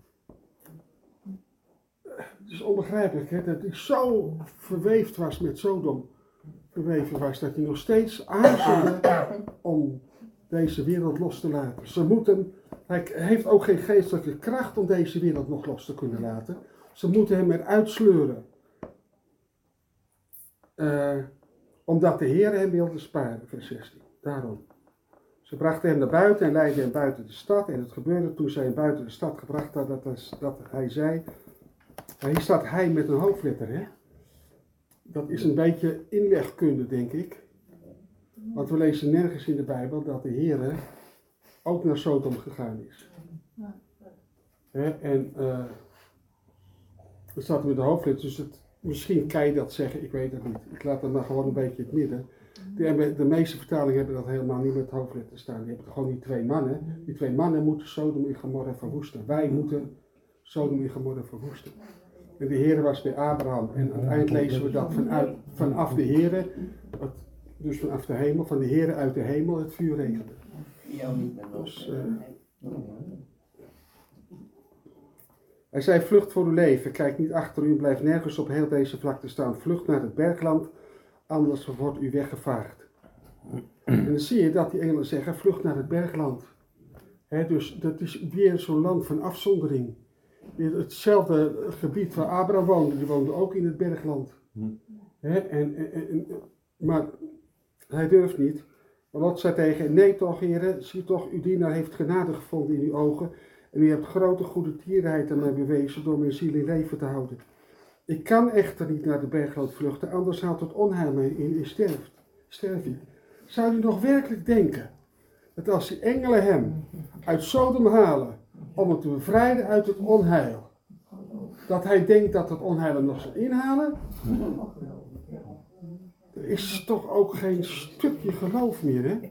Het is onbegrijpelijk hè, dat hij zo verweefd was met Sodom. Verweven was dat hij nog steeds aarzelde om deze wereld los te laten. Ze moeten, hij heeft ook geen geestelijke kracht om deze wereld nog los te kunnen laten. Ze moeten hem eruit sleuren. Uh, omdat de Heer hem wilde sparen, vers zestien. Daarom. Ze brachten hem naar buiten en leidden hem buiten de stad. En het gebeurde toen zij hem buiten de stad gebracht hadden, dat, dat hij zei... Hier staat hij met een hoofdletter, hè? Dat is een beetje inlegkunde, denk ik. Want we lezen nergens in de Bijbel dat de Heer ook naar Sodom gegaan is. Hè? En uh, er staat met een hoofdletter, dus het, misschien kan je dat zeggen, ik weet het niet. Ik laat het maar gewoon een beetje in het midden. De, de meeste vertalingen hebben dat helemaal niet met hoofdletter staan. Die hebben gewoon die twee mannen. Die twee mannen moeten Sodom en Gomorra verwoesten. Wij moeten Sodom en Gomorra verwoesten. En de Heer was bij Abraham. En aan het eind lezen we dat vanuit, vanaf de Heer, dus vanaf de hemel, van de Heer uit de hemel het vuur regende. Dus, uh, hij zei, vlucht voor uw leven, kijk niet achter u en blijf nergens op heel deze vlakte staan. Vlucht naar het bergland, anders wordt u weggevaagd. En dan zie je dat die engelen zeggen, vlucht naar het bergland. He, dus dat is weer zo'n land van afzondering. Hetzelfde gebied waar Abraham woonde, die woonde ook in het bergland. He, en, en, en, maar hij durft niet. Maar Lot zei tegen, nee toch heren, zie toch, uw dienaar heeft genade gevonden in uw ogen. En u hebt grote goede tierenheid aan mij bewezen door mijn ziel in leven te houden. Ik kan echter niet naar de bergland vluchten, anders haalt het onheil mij in en sterft, sterf ik. Zou u nog werkelijk denken dat als die engelen hem uit Sodom halen om hem te bevrijden uit het onheil, dat hij denkt dat het onheil hem nog zal inhalen? Er is toch ook geen stukje geloof meer, hè?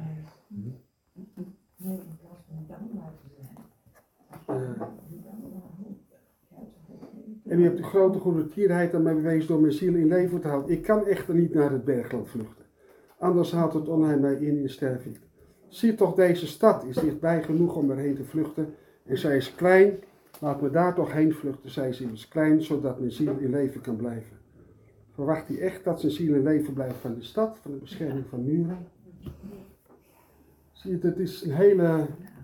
Uh, en u hebt de grote goede tierheid aan mij bewezen door mijn ziel in leven te houden. Ik kan echter niet naar het bergland vluchten. Anders haalt het onheil mij in en sterf ik. Zie toch, deze stad is dichtbij genoeg om erheen te vluchten. En zij is klein, laat me daar toch heen vluchten. Zij is immers klein, zodat mijn ziel in leven kan blijven. Verwacht hij echt dat zijn ziel in leven blijft van de stad, van de bescherming van muren? Zie je, het is een hele...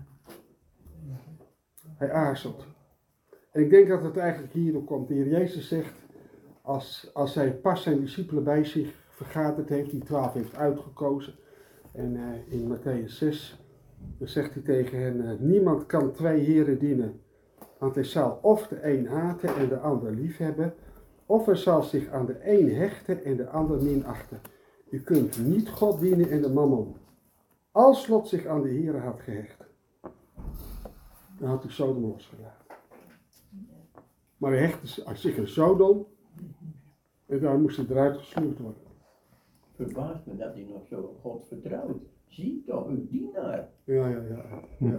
Hij aarzelt. En ik denk dat het eigenlijk hierop komt. De Heer Jezus zegt, als, als hij pas zijn discipelen bij zich vergaderd heeft, die twaalf heeft uitgekozen. En uh, in Matthäus zes, dan zegt hij tegen hen, uh, niemand kan twee heren dienen. Want hij zal of de een haten en de ander liefhebben, of hij zal zich aan de een hechten en de ander minachten. U kunt niet God dienen en de mammon. Als Lot zich aan de Heere had gehecht, dan had hij Sodom losgelaten. Maar hij hechtte zich aan Sodom en daar moest hij eruit gesluurd worden. Verbaast me dat hij nog zo God vertrouwt. Zie toch uw dienaar. Ja, ja, ja. Ja,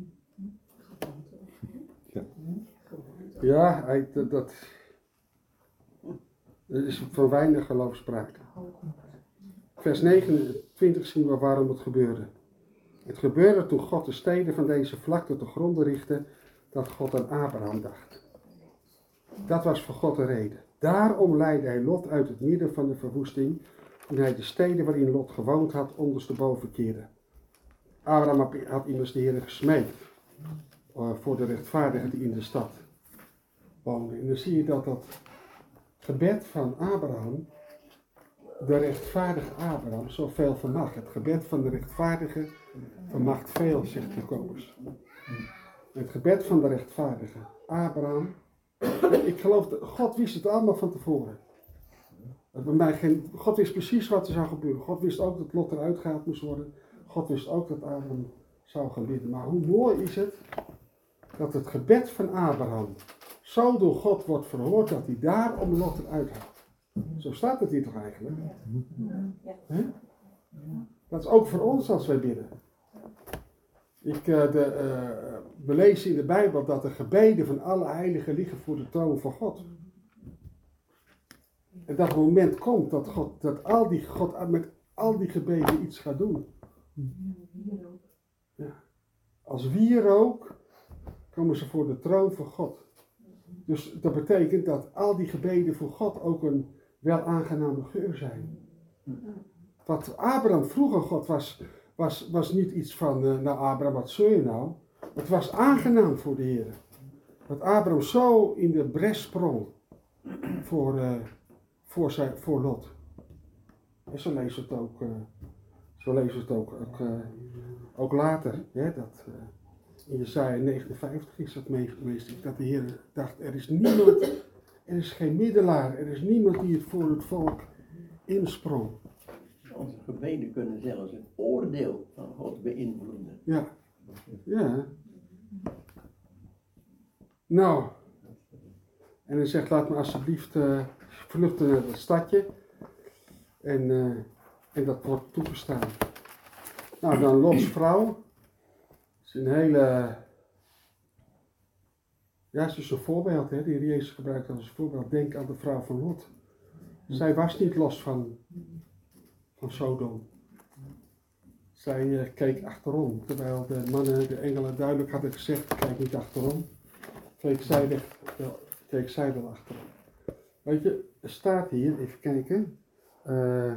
ja. ja hij, dat, dat is voor weinig geloof sprake. Vers negenentwintig zien we waarom het gebeurde. Het gebeurde toen God de steden van deze vlakte te gronden richtte, dat God aan Abraham dacht. Dat was voor God de reden. Daarom leidde hij Lot uit het midden van de verwoesting, toen hij de steden waarin Lot gewoond had ondersteboven keerde. Abraham had immers de Heer gesmeekt uh, voor de rechtvaardigen die in de stad woonden. En dan zie je dat dat gebed van Abraham, de rechtvaardige Abraham, zoveel vermag. Het gebed van de rechtvaardige vermag veel, zegt Jacobus. Het gebed van de rechtvaardige Abraham, ik geloof dat God wist het allemaal van tevoren. Bij mij geen, God wist precies wat er zou gebeuren. God wist ook dat Lot eruit gehaald moest worden. God wist ook dat Abraham zou gaan bidden. Maar hoe mooi is het dat het gebed van Abraham zo door God wordt verhoord dat hij daarom Lot eruit haalt. Zo staat het hier toch eigenlijk? He? Dat is ook voor ons als wij bidden. Ik, uh, de, uh, we lezen in de Bijbel dat de gebeden van alle heiligen liggen voor de troon van God. En dat moment komt dat God, dat al die, God met al die gebeden iets gaat doen. Ja. Als wierook komen ze voor de troon van God. Dus dat betekent dat al die gebeden voor God ook een wel aangename geur zijn. Wat Abraham vroeg aan God was, was, was niet iets van, uh, nou Abraham, wat zul je nou? Het was aangenaam voor de Heer. Dat Abraham zo in de bres sprong voor, uh, voor, zijn, voor Lot. En zo lezen we het ook, uh, zo lezen we het ook, ook, uh, ook later. Hè, dat, uh, in Jesaja negenenvijftig is dat meest, dat de Heer dacht, er is niemand, er is geen middelaar, er is niemand die het voor het volk insprong. Onze gebeden kunnen zelfs het oordeel van God beïnvloeden. Ja, ja. Nou, en hij zegt, laat me alsjeblieft uh, vluchten naar dat stadje. En, uh, en dat wordt toegestaan. Nou, dan Lots vrouw. Dat is een hele... Ja, het is een voorbeeld, hè, die Jezus gebruikt als een voorbeeld. Denk aan de vrouw van Lot. Zij was niet los van, van Sodom. Zij uh, keek achterom, terwijl de mannen, de engelen duidelijk hadden gezegd, kijk niet achterom. Keek zij, weg, wel, keek zij wel achterom. Weet je, er staat hier, even kijken. Uh,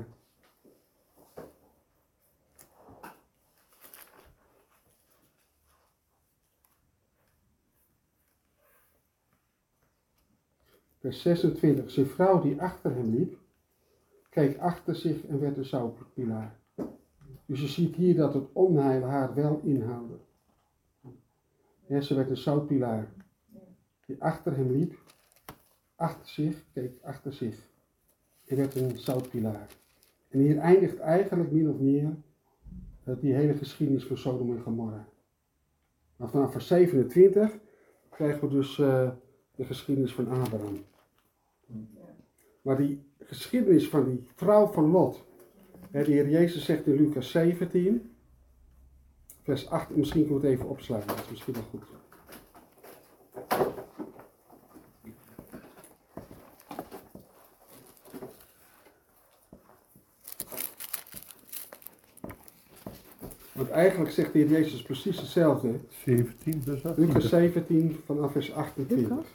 vers zesentwintig. Zijn vrouw die achter hem liep, keek achter zich en werd een zoutpilaar. Dus je ziet hier dat het onheil haar wel inhaalde. Ja, ze werd een zoutpilaar die achter hem liep, achter zich, keek achter zich. En werd een zoutpilaar. En hier eindigt eigenlijk min of meer uh, die hele geschiedenis van Sodom en Gomorra. Maar vanaf vers zevenentwintig krijgen we dus uh, de geschiedenis van Abraham. Maar die geschiedenis van die vrouw van Lot, hè, de Heer Jezus zegt in Lucas zeventien, vers acht, misschien kunnen we het even opsluiten, dat is misschien wel goed. Want eigenlijk zegt de Heer Jezus precies hetzelfde. zeventien, vers Lucas zeventien vanaf vers achtentwintig.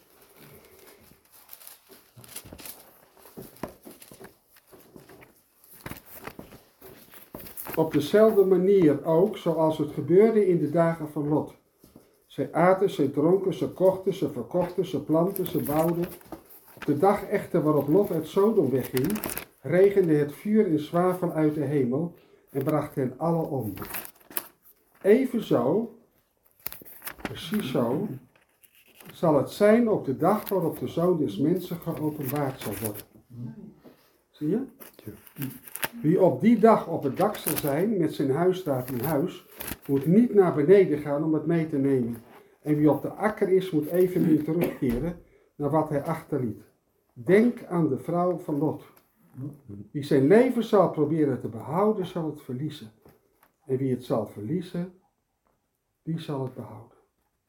Op dezelfde manier ook, zoals het gebeurde in de dagen van Lot. Zij aten, zij dronken, ze kochten, ze verkochten, ze planten, ze bouwden. Op de dag echter waarop Lot uit Sodom wegging, regende het vuur en zwavel uit de hemel en bracht hen allen om. Evenzo, precies zo, zal het zijn op de dag waarop de Zoon des Mensen geopenbaard zal worden. Zie je? Wie op die dag op het dak zal zijn met zijn huisraad in huis, moet niet naar beneden gaan om het mee te nemen. En wie op de akker is, moet evenmin terugkeren naar wat hij achterliet. Denk aan de vrouw van Lot. Wie zijn leven zal proberen te behouden, zal het verliezen. En wie het zal verliezen, die zal het behouden.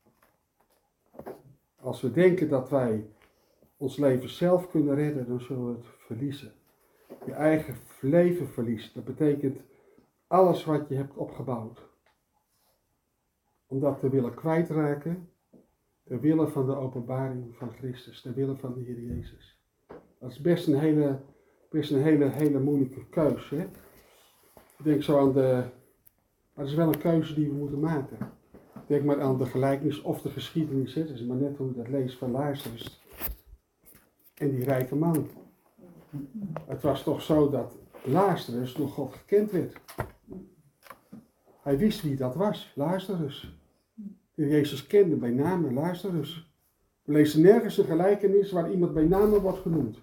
Als we denken dat wij ons leven zelf kunnen redden, dan zullen we het verliezen. Je eigen leven verliest. Dat betekent alles wat je hebt opgebouwd. Om dat te willen kwijtraken, ter wille van de openbaring van Christus, ter wille van de Heer Jezus. Dat is best een hele, best een hele, hele moeilijke keus. Hè? Ik denk zo aan de, maar het is wel een keuze die we moeten maken. Denk maar aan de gelijkenis of de geschiedenis. Hè? Het is maar net hoe je dat leest van Lazarus en die rijke man. Het was toch zo dat Lazarus door God gekend werd. Hij wist wie dat was, Lazarus. De Jezus kende bij name Lazarus. We lezen nergens een gelijkenis waar iemand bij name wordt genoemd.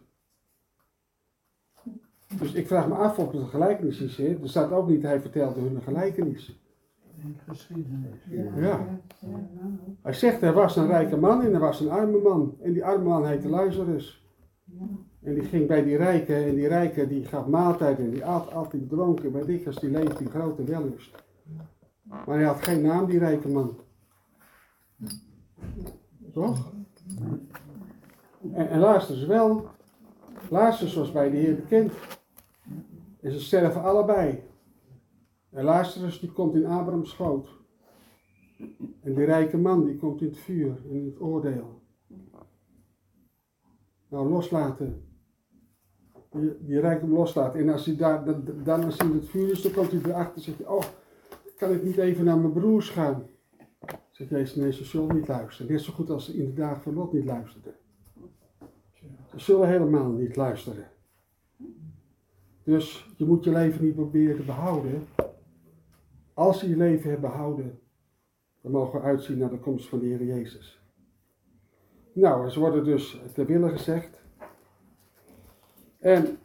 Dus ik vraag me af of het een gelijkenis is. Hè? Er staat ook niet, hij vertelde hun een gelijkenis. Een geschiedenis. Ja. Hij zegt, er was een rijke man en er was een arme man. En die arme man heette Lazarus. En die ging bij die rijke en die rijke die gaf maaltijd en die at, at, die dronk en bij dikwijls die leefde in grote wellust. Maar hij had geen naam, die rijke man. Toch? En, en Lazarus wel. Lazarus was bij de Heer bekend. En ze sterven allebei. En Lazarus die komt in Abrahams schoot. En die rijke man die komt in het vuur, in het oordeel. Nou, loslaten. Die, die rijke loslaten. En als hij daar, dan, dan als hij in het vuur is, dan komt hij erachter en zegt hij, oh, kan ik niet even naar mijn broers gaan? Zegt Jezus, nee, ze zullen niet luisteren. Net zo goed als ze in de dagen van Lot niet luisterden. Ze zullen helemaal niet luisteren. Dus je moet je leven niet proberen te behouden. Als je je leven hebt behouden, dan mogen we uitzien naar de komst van de Heer Jezus. Nou, ze worden dus ter wille gezegd. En,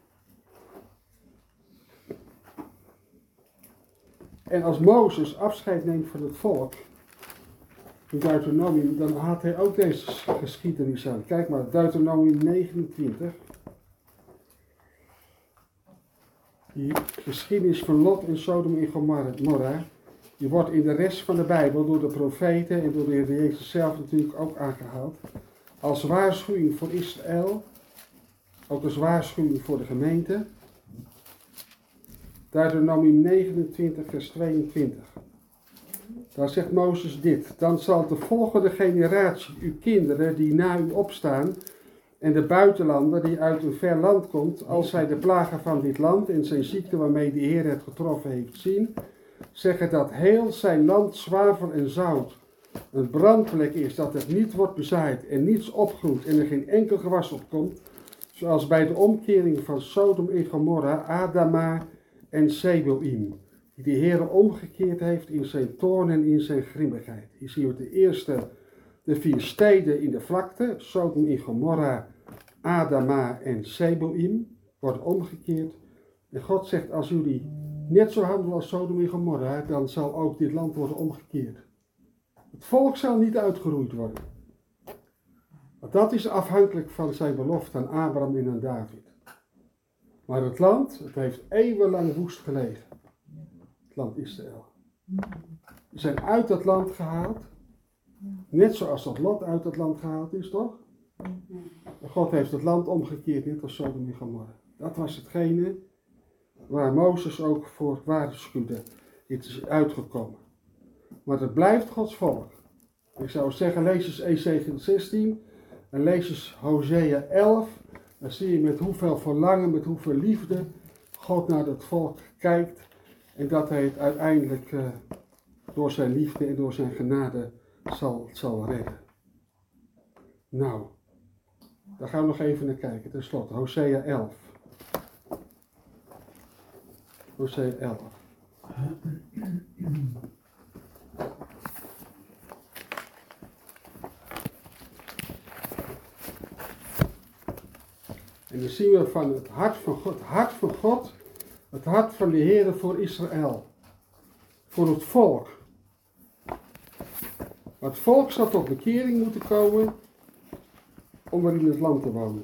en als Mozes afscheid neemt van het volk, in Deuteronomium, dan had hij ook deze geschiedenis aan. Kijk maar, Deuteronomium negenentwintig. Die geschiedenis van Lot en Sodom en Gomorra, die wordt in de rest van de Bijbel door de profeten en door de Heer Jezus zelf natuurlijk ook aangehaald. Als waarschuwing voor Israël, ook als waarschuwing voor de gemeente. Deuteronomium negenentwintig vers tweeëntwintig. Daar zegt Mozes dit: dan zal de volgende generatie, uw kinderen die na u opstaan, en de buitenlander die uit een ver land komt, als zij de plagen van dit land en zijn ziekte waarmee de Heer het getroffen heeft zien, zeggen dat heel zijn land zwavel en zout een brandplek is, dat het niet wordt bezaaid en niets opgroeit en er geen enkel gewas op komt, zoals bij de omkering van Sodom en Gomorra, Adama en Seboïm, die de Heer omgekeerd heeft in zijn toorn en in zijn grimmigheid. Hier zien we de eerste, de vier steden in de vlakte, Sodom en Gomorra, Adama en Seboïm, worden omgekeerd. En God zegt, als jullie net zo handelen als Sodom en Gomorra, dan zal ook dit land worden omgekeerd. Het volk zal niet uitgeroeid worden. Want dat is afhankelijk van zijn belofte aan Abraham en aan David. Maar het land, het heeft eeuwenlang woest gelegen. Het land Israël. We zijn uit dat land gehaald. Net zoals dat Lot uit het land gehaald is, toch? En God heeft het land omgekeerd, net als Sodom en Gomorra. Dat was hetgene waar Mozes ook voor waarschuwde. Het is uitgekomen. Maar het blijft Gods volk. Ik zou zeggen, lees eens Ezekiel zestien en lees eens Hosea elf. Dan zie je met hoeveel verlangen, met hoeveel liefde God naar het volk kijkt. En dat hij het uiteindelijk uh, door zijn liefde en door zijn genade zal, zal redden. Nou, daar gaan we nog even naar kijken. Ten slotte, Hosea elf. Hosea elf. En dan zien we van het hart van God, het hart van God, het hart van de Heer voor Israël. Voor het volk. Maar het volk zal tot bekering moeten komen om weer in het land te wonen.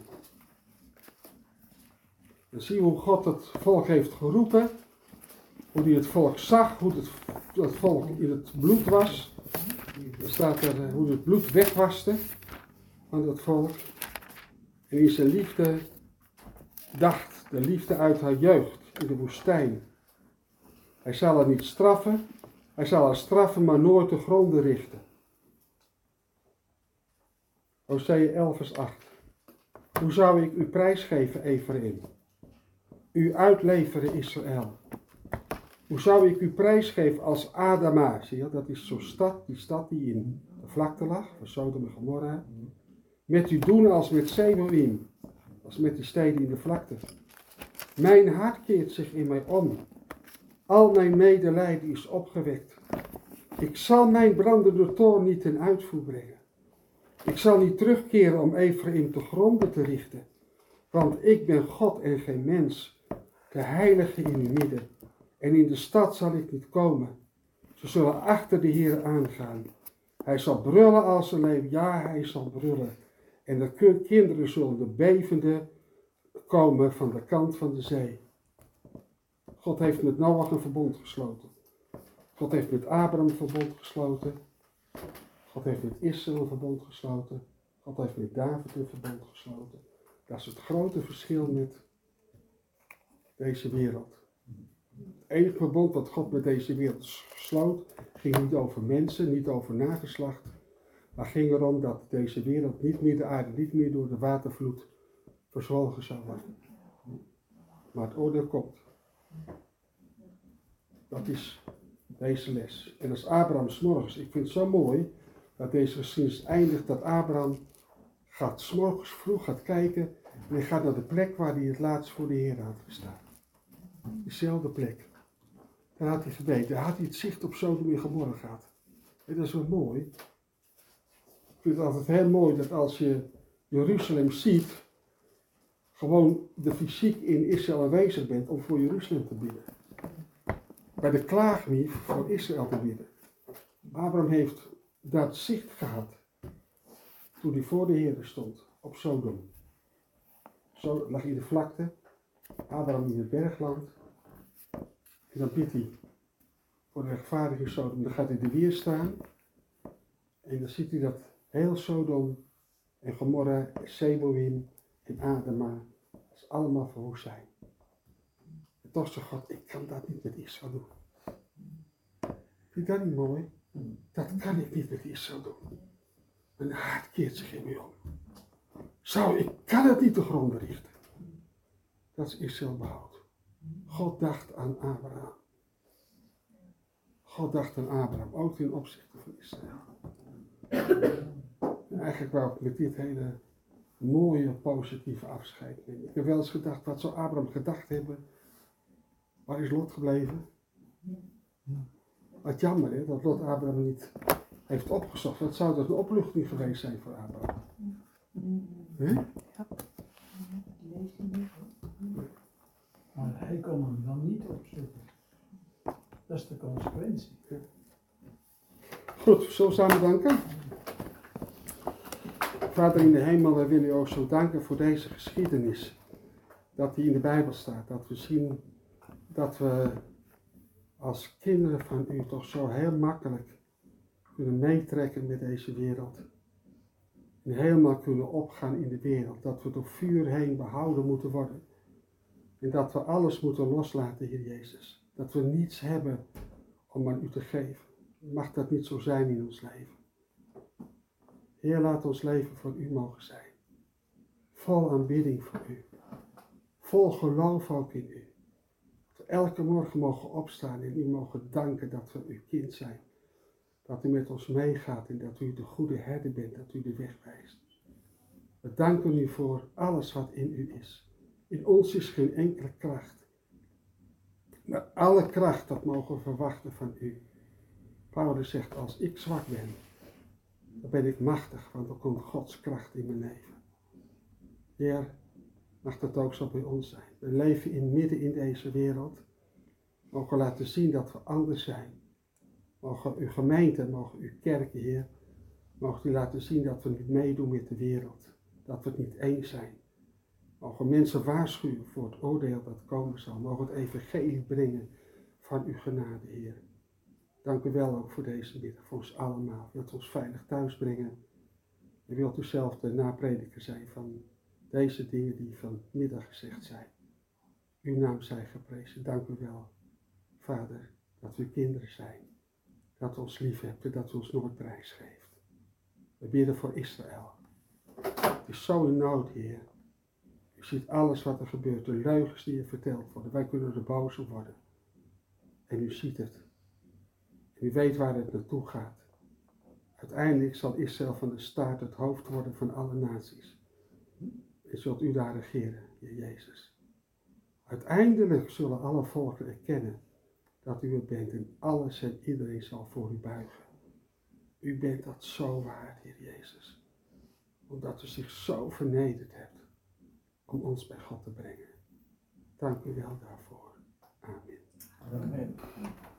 Dan zien we hoe God het volk heeft geroepen. Hoe hij het volk zag, hoe het, het volk in het bloed was. Er staat er hoe het bloed wegwaste van het volk. En in zijn liefde dacht, de liefde uit haar jeugd in de woestijn. Hij zal haar niet straffen, hij zal haar straffen, maar nooit te gronden richten. Hosea elf vers acht. Hoe zou ik u prijsgeven, Ephraim? U uitleveren, Israël. Hoe zou ik u prijsgeven als Adama? Zie je, dat is zo'n stad, die stad die in de vlakte lag, van Sodom en Gomorra. Met u doen als met Seboïm, als met die steden in de vlakte. Mijn hart keert zich in mij om. Al mijn medelijden is opgewekt. Ik zal mijn brandende toorn niet ten uitvoer brengen. Ik zal niet terugkeren om Ephraim te gronden te richten. Want ik ben God en geen mens, de heilige in uw midden. En in de stad zal ik niet komen. Ze zullen achter de Heer aangaan. Hij zal brullen als een leeuw, ja, hij zal brullen. En de kinderen zullen de bevende komen van de kant van de zee. God heeft met Noach een verbond gesloten. God heeft met Abraham een verbond gesloten. God heeft met Israël een verbond gesloten. God heeft met David een verbond gesloten. Dat is het grote verschil met deze wereld. Het enige verbond wat God met deze wereld sloot, ging niet over mensen, niet over nageslacht. Maar ging erom dat deze wereld niet meer, de aarde niet meer door de watervloed verzwolgen zou worden. Maar het oordeel komt. Dat is deze les. En als Abraham 's morgens, ik vind het zo mooi dat deze geschiedenis eindigt, dat Abraham gaat 's morgens vroeg gaat kijken en hij gaat naar de plek waar hij het laatst voor de Heer had gestaan. Dezelfde plek. Daar had hij gebeden. Daar had hij het zicht op Sodom en Gomorra gehad. En dat is wel mooi. Ik vind het altijd heel mooi dat als je Jeruzalem ziet, gewoon de fysiek in Israël aanwezig bent om voor Jeruzalem te bidden. Bij de klaagbrief voor Israël te bidden. Abraham heeft dat zicht gehad toen hij voor de Heer stond op Sodom. Zo lag hij in de vlakte, Abraham in het bergland. En dan bidt hij voor de rechtvaardige Sodom. Dan gaat hij er weer staan. En dan ziet hij dat heel Sodom en Gomorra, en Seboïm en Adama, dat is allemaal verwoest zijn. En toch zegt God, ik kan dat niet met Israël doen. Vind je dat niet mooi? Dat kan ik niet met Israël doen. Mijn hart keert zich in mij om. Zo, ik kan het niet te gronden richten. Dat is Israël behoud. God dacht aan Abraham. God dacht aan Abraham, ook ten opzichte van Israël. En eigenlijk wou ik met dit hele mooie, positieve afscheid nemen. Ik heb wel eens gedacht, wat zou Abraham gedacht hebben? Waar is Lot gebleven? Wat jammer, hè, dat Lot Abraham niet heeft opgezocht. Wat zou dat een opluchting geweest zijn voor Abraham? Hè? Maar hij kon hem dan niet opzoeken. Dat is de consequentie. Goed, zullen we samen danken? Vader in de hemel, wij willen u ook zo danken voor deze geschiedenis. Dat die in de Bijbel staat. Dat we zien dat we als kinderen van u toch zo heel makkelijk kunnen meetrekken met deze wereld. En helemaal kunnen opgaan in de wereld. Dat we door vuur heen behouden moeten worden. En dat we alles moeten loslaten, Heer Jezus. Dat we niets hebben om aan u te geven. Mag dat niet zo zijn in ons leven. Heer, laat ons leven voor u mogen zijn. Vol aanbidding voor u. Vol geloof ook in u. Dat we elke morgen mogen opstaan en u mogen danken dat we uw kind zijn. Dat u met ons meegaat en dat u de goede herder bent, dat u de weg wijst. We danken u voor alles wat in u is. In ons is geen enkele kracht. Maar alle kracht dat mogen we verwachten van u. Paulus zegt, als ik zwak ben, dan ben ik machtig, want dan komt Gods kracht in mijn leven. Heer, mag dat ook zo bij ons zijn. We leven in midden in deze wereld. Mogen laten zien dat we anders zijn. Mogen uw gemeente, mogen uw kerken, Heer, mogen u laten zien dat we niet meedoen met de wereld. Dat we het niet eens zijn. Mogen mensen waarschuwen voor het oordeel dat komen zal. Mogen het evangelie brengen van uw genade, Heer. Dank u wel ook voor deze middag, voor ons allemaal. Wilt u ons veilig thuis brengen. En wilt u zelf de naprediker zijn van deze dingen die vanmiddag gezegd zijn. Uw naam zij geprezen. Dank u wel, Vader, dat u kinderen zijn. Dat u ons lief hebt en dat u ons nooit prijs geeft. We bidden voor Israël. Het is zo in nood, Heer. U ziet alles wat er gebeurt, de leugens die er verteld worden. Wij kunnen er boos op worden. En u ziet het. En u weet waar het naartoe gaat. Uiteindelijk zal Israël van de staart het hoofd worden van alle naties. En zult u daar regeren, Heer Jezus. Uiteindelijk zullen alle volken erkennen dat u het bent en alles en iedereen zal voor u buigen. U bent dat zo waard, Heer Jezus. Omdat u zich zo vernederd hebt om ons bij God te brengen. Dank u wel daarvoor. Amen. Amen.